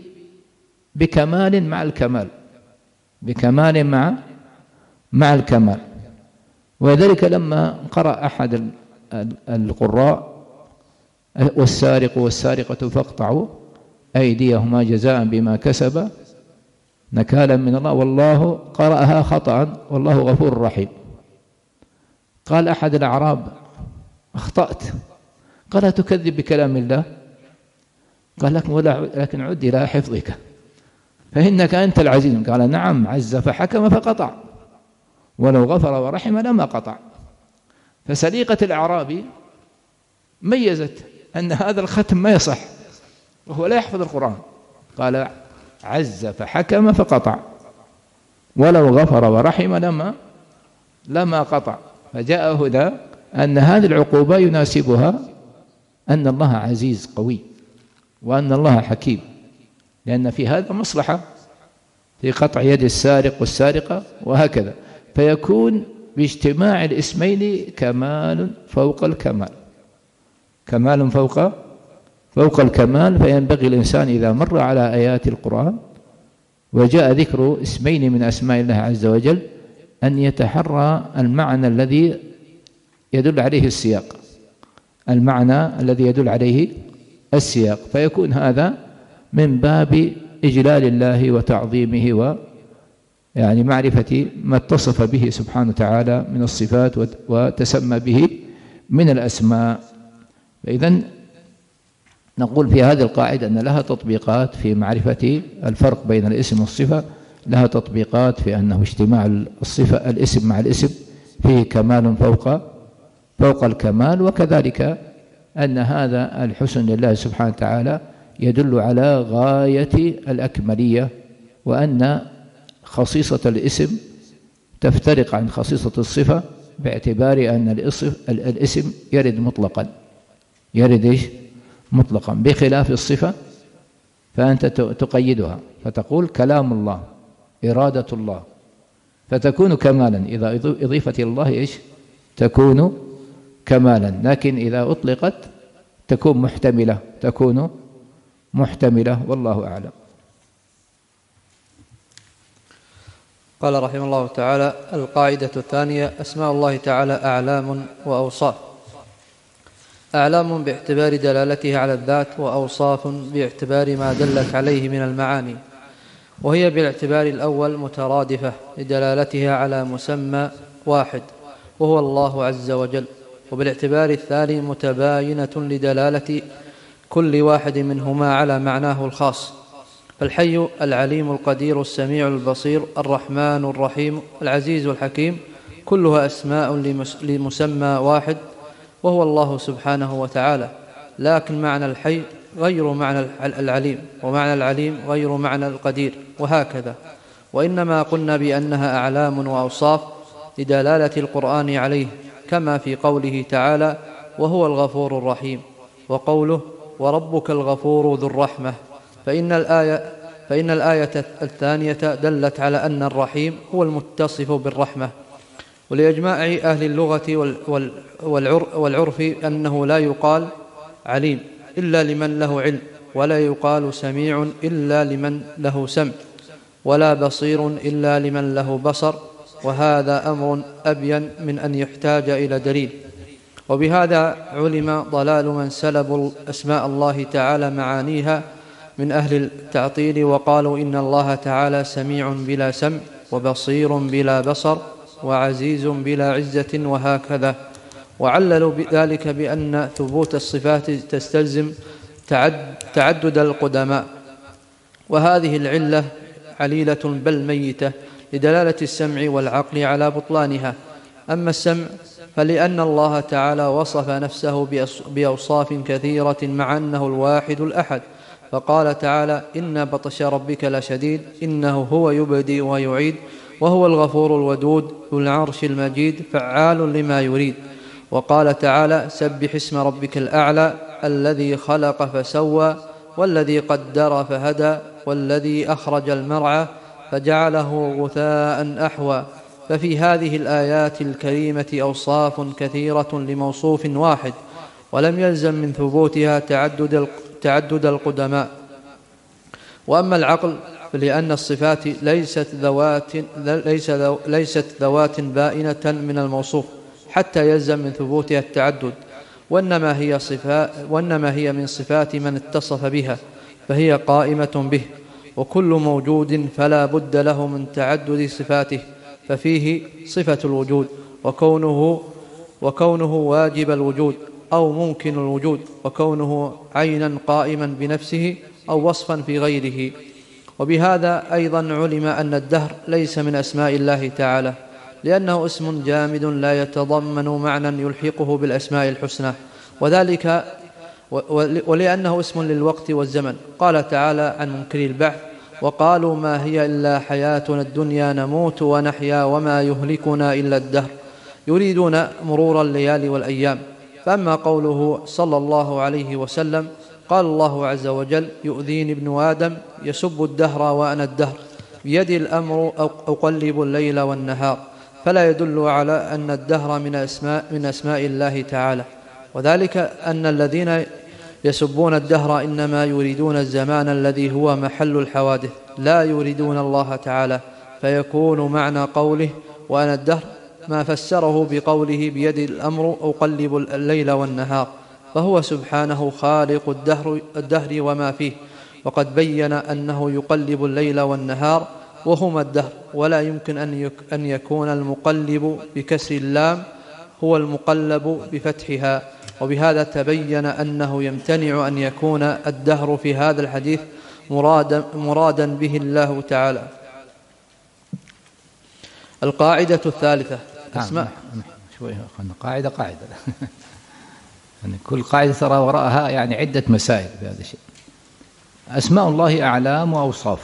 بكمال مع الكمال، بكمال مع مع الكمال. وذلك لما قرأ أحد القراء: والسارق والسارقة فاقطعوا أيديهما جزاء بما كسبا نكالا من الله والله قرأها خطأ والله غفور رحيم. قال أحد الأعراب: أخطأت. قال: تكذب بكلام الله؟ قال: لكن عد إلى حفظك فإنك أنت العزيز. قال: نعم، عز فحكم فقطع ولو غفر ورحم لما قطع. فسليقة الأعرابي ميزت أن هذا الختم ما يصح وهو لا يحفظ القرآن. قال: عز فحكم فقطع ولو غفر ورحم لما لما قطع. فجاء هنا أن هذه العقوبة يناسبها أن الله عزيز قوي، وأن الله حكيم، لأن في هذا مصلحة في قطع يد السارق والسارقة وهكذا. فيكون باجتماع الاسمين كمال فوق الكمال، كمال فوق فوق الكمال. فينبغي الإنسان إذا مر على آيات القرآن وجاء ذكر اسمين من أسماء الله عز وجل أن يتحرى المعنى الذي يدل عليه السياق، المعنى الذي يدل عليه السياق، فيكون هذا من باب إجلال الله وتعظيمه و يعني معرفة ما اتصف به سبحانه وتعالى من الصفات وتسمى به من الأسماء. فإذن نقول في هذه القاعدة أن لها تطبيقات في معرفة الفرق بين الاسم والصفة، لها تطبيقات في أنه اجتماع الصفة الاسم مع الاسم فيه كمال فوق فوق الكمال. وكذلك أن هذا الحسن لله سبحانه وتعالى يدل على غاية الأكملية، وأن خصيصة الاسم تفترق عن خصيصة الصفة باعتبار أن الاسم يرد مطلقا يرد إيش؟ مطلقا، بخلاف الصفة فأنت تقيدها فتقول كلام الله، إرادة الله، فتكون كمالا إذا أضيفت إلى الله إيش؟ تكون كمالا. لكن إذا أطلقت تكون محتملة تكون محتملة والله أعلم. قال رحمه الله تعالى: القاعدة الثانية: أسماء الله تعالى أعلام وأوصاف. أعلام باعتبار دلالته على الذات، وأوصاف باعتبار ما دلت عليه من المعاني، وهي بالاعتبار الأول مترادفة لدلالتها على مسمى واحد وهو الله عز وجل، وبالاعتبار الثاني متباينة لدلالة كل واحد منهما على معناه الخاص. فالحي العليم القدير السميع البصير الرحمن الرحيم العزيز الحكيم كلها أسماء لمسمى واحد وهو الله سبحانه وتعالى، لكن معنى الحي غير معنى العليم، ومعنى العليم غير معنى القدير، وهكذا. وإنما قلنا بأنها أعلام وأوصاف لدلالة القرآن عليه، كما في قوله تعالى: وهو الغفور الرحيم، وقوله: وربك الغفور ذو الرحمة. فإن الآية, فإن الآية الثانية دلت على أن الرحيم هو المتصف بالرحمة. ولإجماع أهل اللغة والعرف أنه لا يقال عليم إلا لمن له علم، ولا يقال سميع إلا لمن له سمع، ولا بصير إلا لمن له بصر، وهذا أمر أبين من أن يحتاج إلى دليل. وبهذا علم ضلال من سلبوا أسماء الله تعالى معانيها من أهل التعطيل، وقالوا إن الله تعالى سميع بلا سمع، وبصير بلا بصر، وعزيز بلا عزة، وهكذا. وعللوا ذلك بأن ثبوت الصفات تستلزم تعدد القدماء، وهذه العلة عليلة بل ميتة لدلالة السمع والعقل على بطلانها. أما السمع فلأن الله تعالى وصف نفسه بأوصاف كثيرة مع أنه الواحد الأحد، فقال تعالى: إن بطش ربك لشديد، إنه هو يبدئ ويعيد، وهو الغفور الودود ذو العرش المجيد فعال لما يريد. وقال تعالى: سبح اسم ربك الأعلى الذي خلق فسوى، والذي قدر فهدى، والذي أخرج المرعى فجعله غثاء أحوى. ففي هذه الآيات الكريمة أوصاف كثيرة لموصوف واحد، ولم يلزم من ثبوتها تعدد تعدد القدماء. وأما العقل فلأن الصفات ليست ذوات ليس ليست ذوات بائنة من الموصوف حتى يلزم من ثبوتها التعدد، وإنما هي صفات وإنما هي من صفات من اتصف بها، فهي قائمة به. وكل موجود فلا بد له من تعدد صفاته، ففيه صفة الوجود، وكونه وكونه واجب الوجود أو ممكن الوجود، وكونه عينا قائما بنفسه أو وصفا في غيره. وبهذا أيضا علم أن الدهر ليس من أسماء الله تعالى، لأنه اسم جامد لا يتضمن معنى يلحقه بالأسماء الحسنى، وذلك ولأنه اسم للوقت والزمن. قال تعالى عن منكر البعث: وقالوا ما هي إلا حياتنا الدنيا نموت ونحيا وما يهلكنا إلا الدهر، يريدون مرور الليالي والأيام. فأما قوله صلى الله عليه وسلم: قال الله عز وجل: يؤذيني ابن آدم يسب الدهر وأنا الدهر، بيدي الأمر أقلب الليل والنهار، فلا يدل على أن الدهر من أسماء, من أسماء الله تعالى. وذلك أن الذين يسبون الدهر إنما يريدون الزمان الذي هو محل الحوادث، لا يريدون الله تعالى، فيكون معنى قوله وأنا الدهر ما فسره بقوله بيد الأمر أقلب الليل والنهار، فهو سبحانه خالق الدهر, الدهر وما فيه، وقد بين أنه يقلب الليل والنهار وهما الدهر، ولا يمكن أن يكون المقلب بكسر اللام هو المقلب بفتحها. وبهذا تبين أنه يمتنع أن يكون الدهر في هذا الحديث مرادا, مرادا به الله تعالى. القاعدة الثالثة: أسماء شوي قاعدة قاعدة يعني كل قاعدة ترى وراءها يعني عدة مسائل في هذا الشيء. أسماء الله أعلام وأوصاف،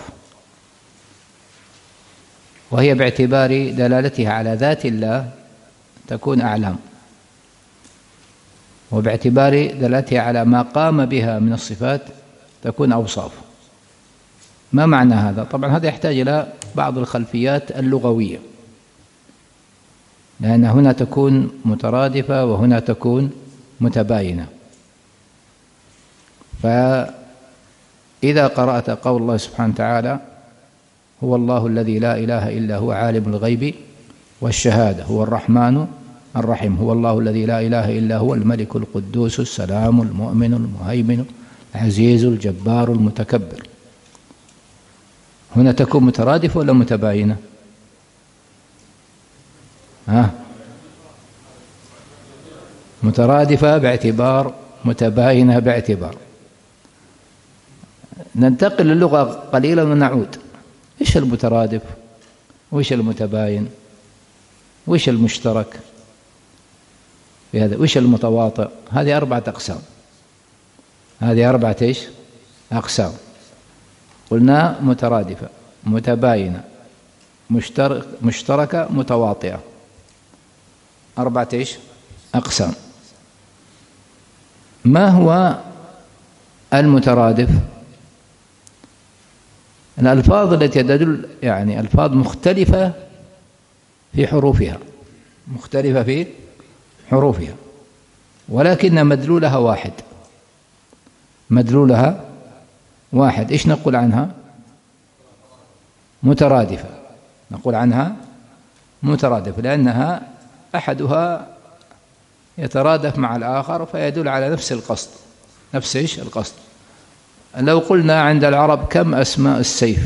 وهي باعتبار دلالتها على ذات الله تكون أعلام، وباعتبار دلالتها على ما قام بها من الصفات تكون أوصاف. ما معنى هذا؟ طبعا هذا يحتاج إلى بعض الخلفيات اللغوية، لأن هنا تكون مترادفة وهنا تكون متباينة. فإذا قرأت قول الله سبحانه وتعالى هو الله الذي لا إله إلا هو عالم الغيب والشهادة هو الرحمن الرحيم، هو الله الذي لا إله إلا هو الملك القدوس السلام المؤمن المهيمن العزيز الجبار المتكبر، هنا تكون مترادفة ولا متباينة؟ ها؟ مترادفة باعتبار، متباينة باعتبار. ننتقل للغة قليلا ونعود. إيش المترادف؟ وإيش المتباين؟ وإيش المشترك في هذا؟ وإيش المتواطئ؟ هذه أربعة أقسام. هذه أربعة إيش؟ أقسام. قلنا مترادفة، متباينة، مشترك مشتركة، متواطئة. أربعة إيش؟ أقسام. ما هو المترادف؟ الألفاظ التي تدل يعني ألفاظ مختلفة في حروفها، مختلفة في حروفها، ولكن مدلولها واحد. مدلولها واحد. إيش نقول عنها؟ مترادفة. نقول عنها مترادفة لأنها أحدها يترادف مع الآخر فيدل على نفس القصد. نفس إيش؟ القصد. لو قلنا عند العرب كم أسماء السيف؟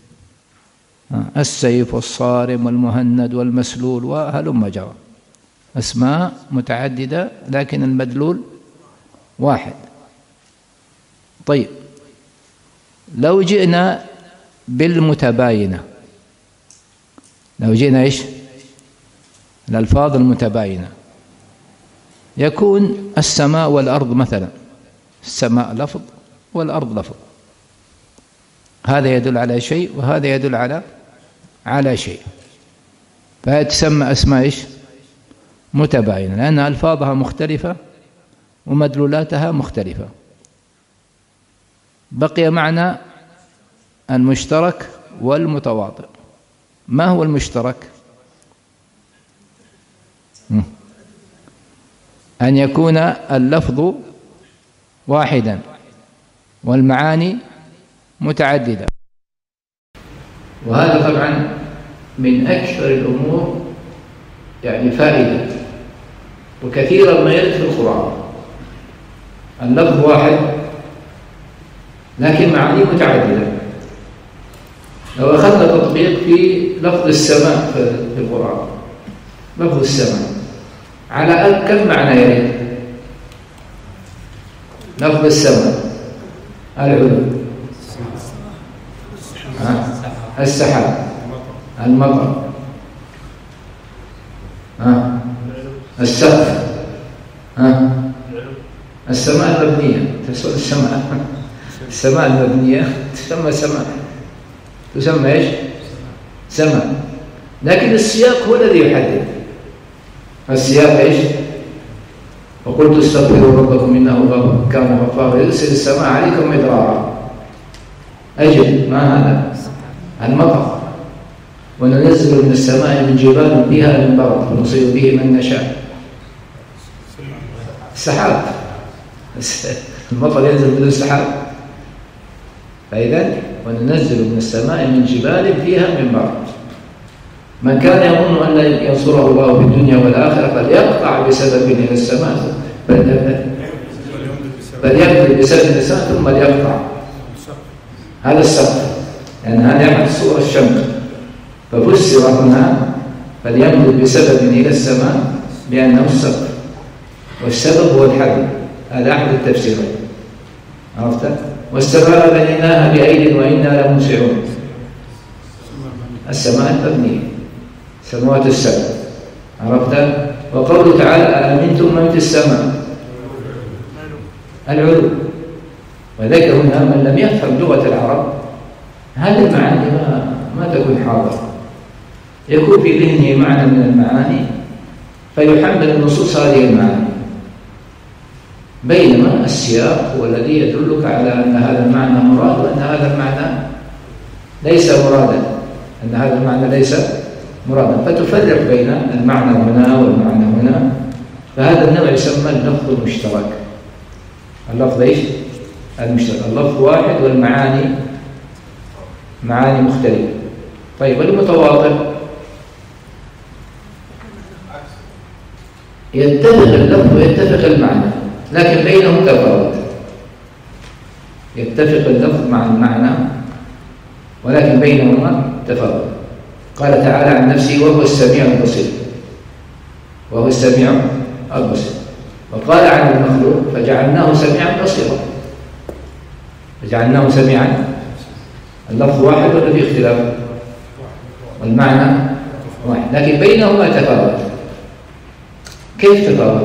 السيف والصارم والمهند والمسلول وهلم جرى، أسماء متعددة لكن المدلول واحد. طيب لو جئنا بالمتباينة، لو جئنا إيش؟ الألفاظ المتباينة، يكون السماء والأرض مثلا، السماء لفظ والأرض لفظ، هذا يدل على شيء وهذا يدل على على شيء، فتسمى أسماء إيش؟ متباينة لأن ألفاظها مختلفة ومدلولاتها مختلفة. بقي معنا المشترك والمتواطئ. ما هو المشترك؟ أن يكون اللفظ واحدا والمعاني متعددة، وهذا طبعا من أكثر الأمور يعني فائدة، وكثيرا ما يرد في القرآن. اللفظ واحد لكن معاني متعددة. لو أخذنا تطبيق في لفظ السماء في القرآن، لفظ السماء على كم معنى يريد؟ لفظ السماء العلو، السحاب، المطر، السقف، السماء المبنية. السماء السماء المبنية تسمى سماء، تسمى ايش؟ سماء. لكن السياق هو الذي يحدد. السياق ايش؟ وقلت استغفروا ربكم انه كان غفارا يرسل السماء عليكم مدرارا. اجل ما هذا؟ المطر. وننزل من السماء من جبال بها من برد فنصيب به من نشاء. السحاب، المطر ينزل بدون سحاب. فإذا وننزل من السماء من جبال فيها من برد. من كان يظن أن لن ينصره الله في الدنيا والآخرة فليقطع بسبب إلى السماء، فليقطع بسبب إلى السماء ثم ليقطع. هذا السقف، لأن يعني هذا يحدث صورة الشمس، ففسر هنا فليمدد بسبب إلى السماء بأنه السقف، والسبب هو الحبل. هذا أحد التفسيرين. عرفت؟ والسماء بنيناها بأيد وإنا لموسعون. السماء المبنية، سماوات السبع. عرفت؟ وقوله تعالى أأمنتم من في السماء العلو، وذلك هنا من لم يفهم لغة العرب هذه المعاني ما, ما تكون حاضرة، يكون في ذهنه معنى من المعاني فيحمل النصوص هذه المعاني، بينما السياق هو الذي يدلك على أن هذا المعنى مراد وأن هذا المعنى ليس مرادا، أن هذا المعنى ليس مرادا، فتفرق بين المعنى هنا والمعنى هنا. فهذا النوع يسمى اللفظ المشترك. اللفظ ايش؟ المشترك، اللفظ واحد والمعاني معاني مختلفة. طيب المتواطئ يتفق اللفظ ويتفق المعنى لكن بينهم تفاوت، يتفق اللفظ مع المعنى ولكن بينهما تفاوت. قال تعالى عن نفسه وهو السميع البصير، وهو السميع البصير. وقال عن المخلوق فجعلناه سميعا بصيرا، فجعلناه سميعا، اللفظ واحد ولا في اختلاف؟ والمعنى واحد لكن بينهما تفاوت. كيف تفاوت؟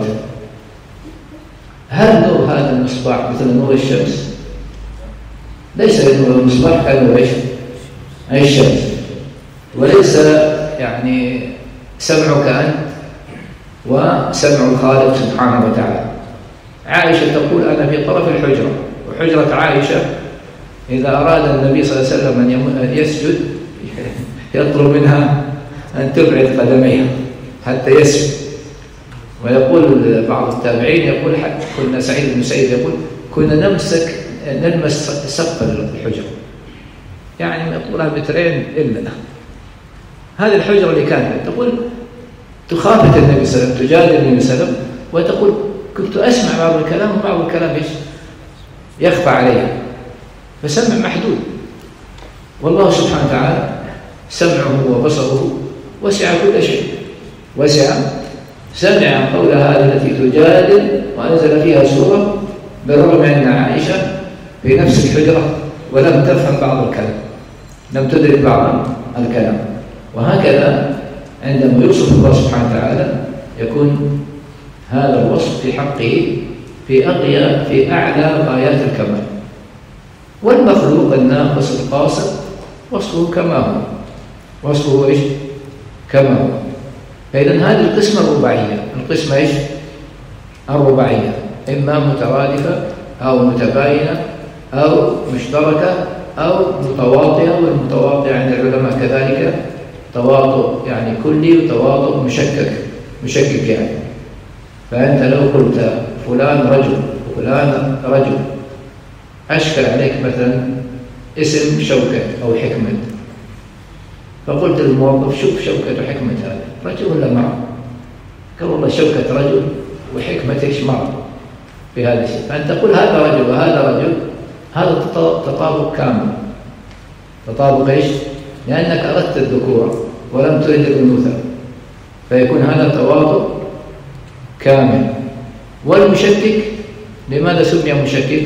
هل نور هذا المصباح مثل نور الشمس؟ ليس نور المصباح كنور ايش؟ أي الشمس. وليس يعني سمعك أنت وسمع الخالق سبحانه وتعالى. عائشة تقول أنا في طرف الحجرة، وحجرة عائشة إذا أراد النبي صلى الله عليه وسلم أن يسجد يطلب منها أن تبعد قدميها حتى يسجد. ويقول بعض التابعين يقول كنا سعيد بن سعيد يقول كنا نمسك نلمس سقف الحجرة، يعني يطولها مترين إلا. هذه الحجرة اللي كانت تقول تخافت النبي صلى الله عليه وسلم، تجادل النبي صلى الله عليه وسلم، وتقول كنت أسمع بعض الكلام وبعض الكلام إيش يخفى علي، فسمع محدود. والله سبحانه وتعالى سمعه وبصره وسع كل شيء، وسع. سمع قول هذه التي تجادل وأنزل فيها سورة بالرغم أن عائشة في نفس الحجرة ولم تفهم بعض الكلام، لم تدرك بعض الكلام. وهكذا عندما يوصف الله سبحانه وتعالى يكون هذا الوصف في حقه في أغيى في أعلى غايات الكمال. والمخلوق الناقص القاصر وصفه كما هو، وصفه إيش؟ كما هو. فإذا هذه القسمة الرباعية، القسمة إيش؟ الرباعية، إما مترادفة أو متباينة أو مشتركة أو متواطئة. والمتواطئ عند العلماء كذلك تواطؤ يعني كلي وتواطؤ مشكك مشكك يعني. فأنت لو قلت فلان رجل وفلان رجل أشكل عليك مثلا اسم شوكة أو حكمة، فقلت للموظف شوف شوكة وحكمة هذا رجل ولا مرأة؟ قال والله شوكة رجل وحكمة إيش مرأة في هذا الشيء. فأنت تقول هذا رجل وهذا رجل، هذا تطابق كامل. تطابق إيش؟ لأنك أردت الذكورة ولم ترد الأنوثة، فيكون هذا تواطؤ كامل. والمشكك لماذا سمي مشكك؟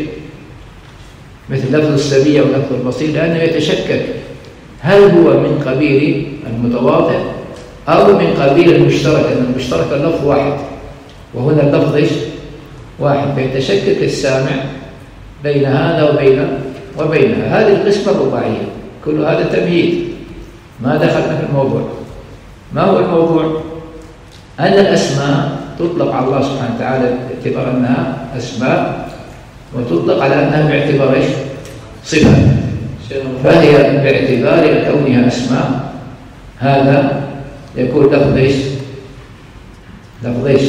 مثل لفظ السبية ولفظ البصير، لأنه يتشكك هل هو من قبيل المتواطئ أو من قبيل المشترك، أن المشترك اللفظ واحد وهنا اللفظ إيش؟ واحد، فيتشكك السامع بين هذا وبين وبينها. هذه القسمة الرباعية كل هذا تمهيد، ما دخلنا في الموضوع. ما هو الموضوع؟ أن الأسماء تطلق على الله سبحانه وتعالى باعتبار أنها أسماء، وتطلق على أنها باعتبار إيش؟ صفات. فهي باعتبار كونها أسماء هذا يكون لفظ إيش؟ لفظ إيش؟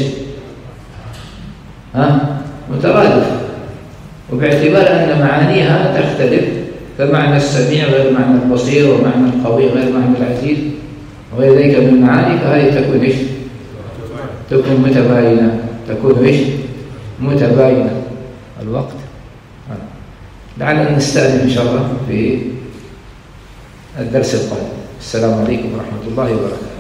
ها؟ مترادف. وباعتبار أن معانيها تختلف، فمعنى السميع غير معنى البصير، ومعنى القوي غير معنى العزيز وغير ذلك من المعاني، فهذه تكون إيش؟ تكون متباينة، تكون إيش؟ متباينة. الوقت لعلنا نستأذن إن شاء الله في الدرس القادم. السلام عليكم ورحمة الله وبركاته.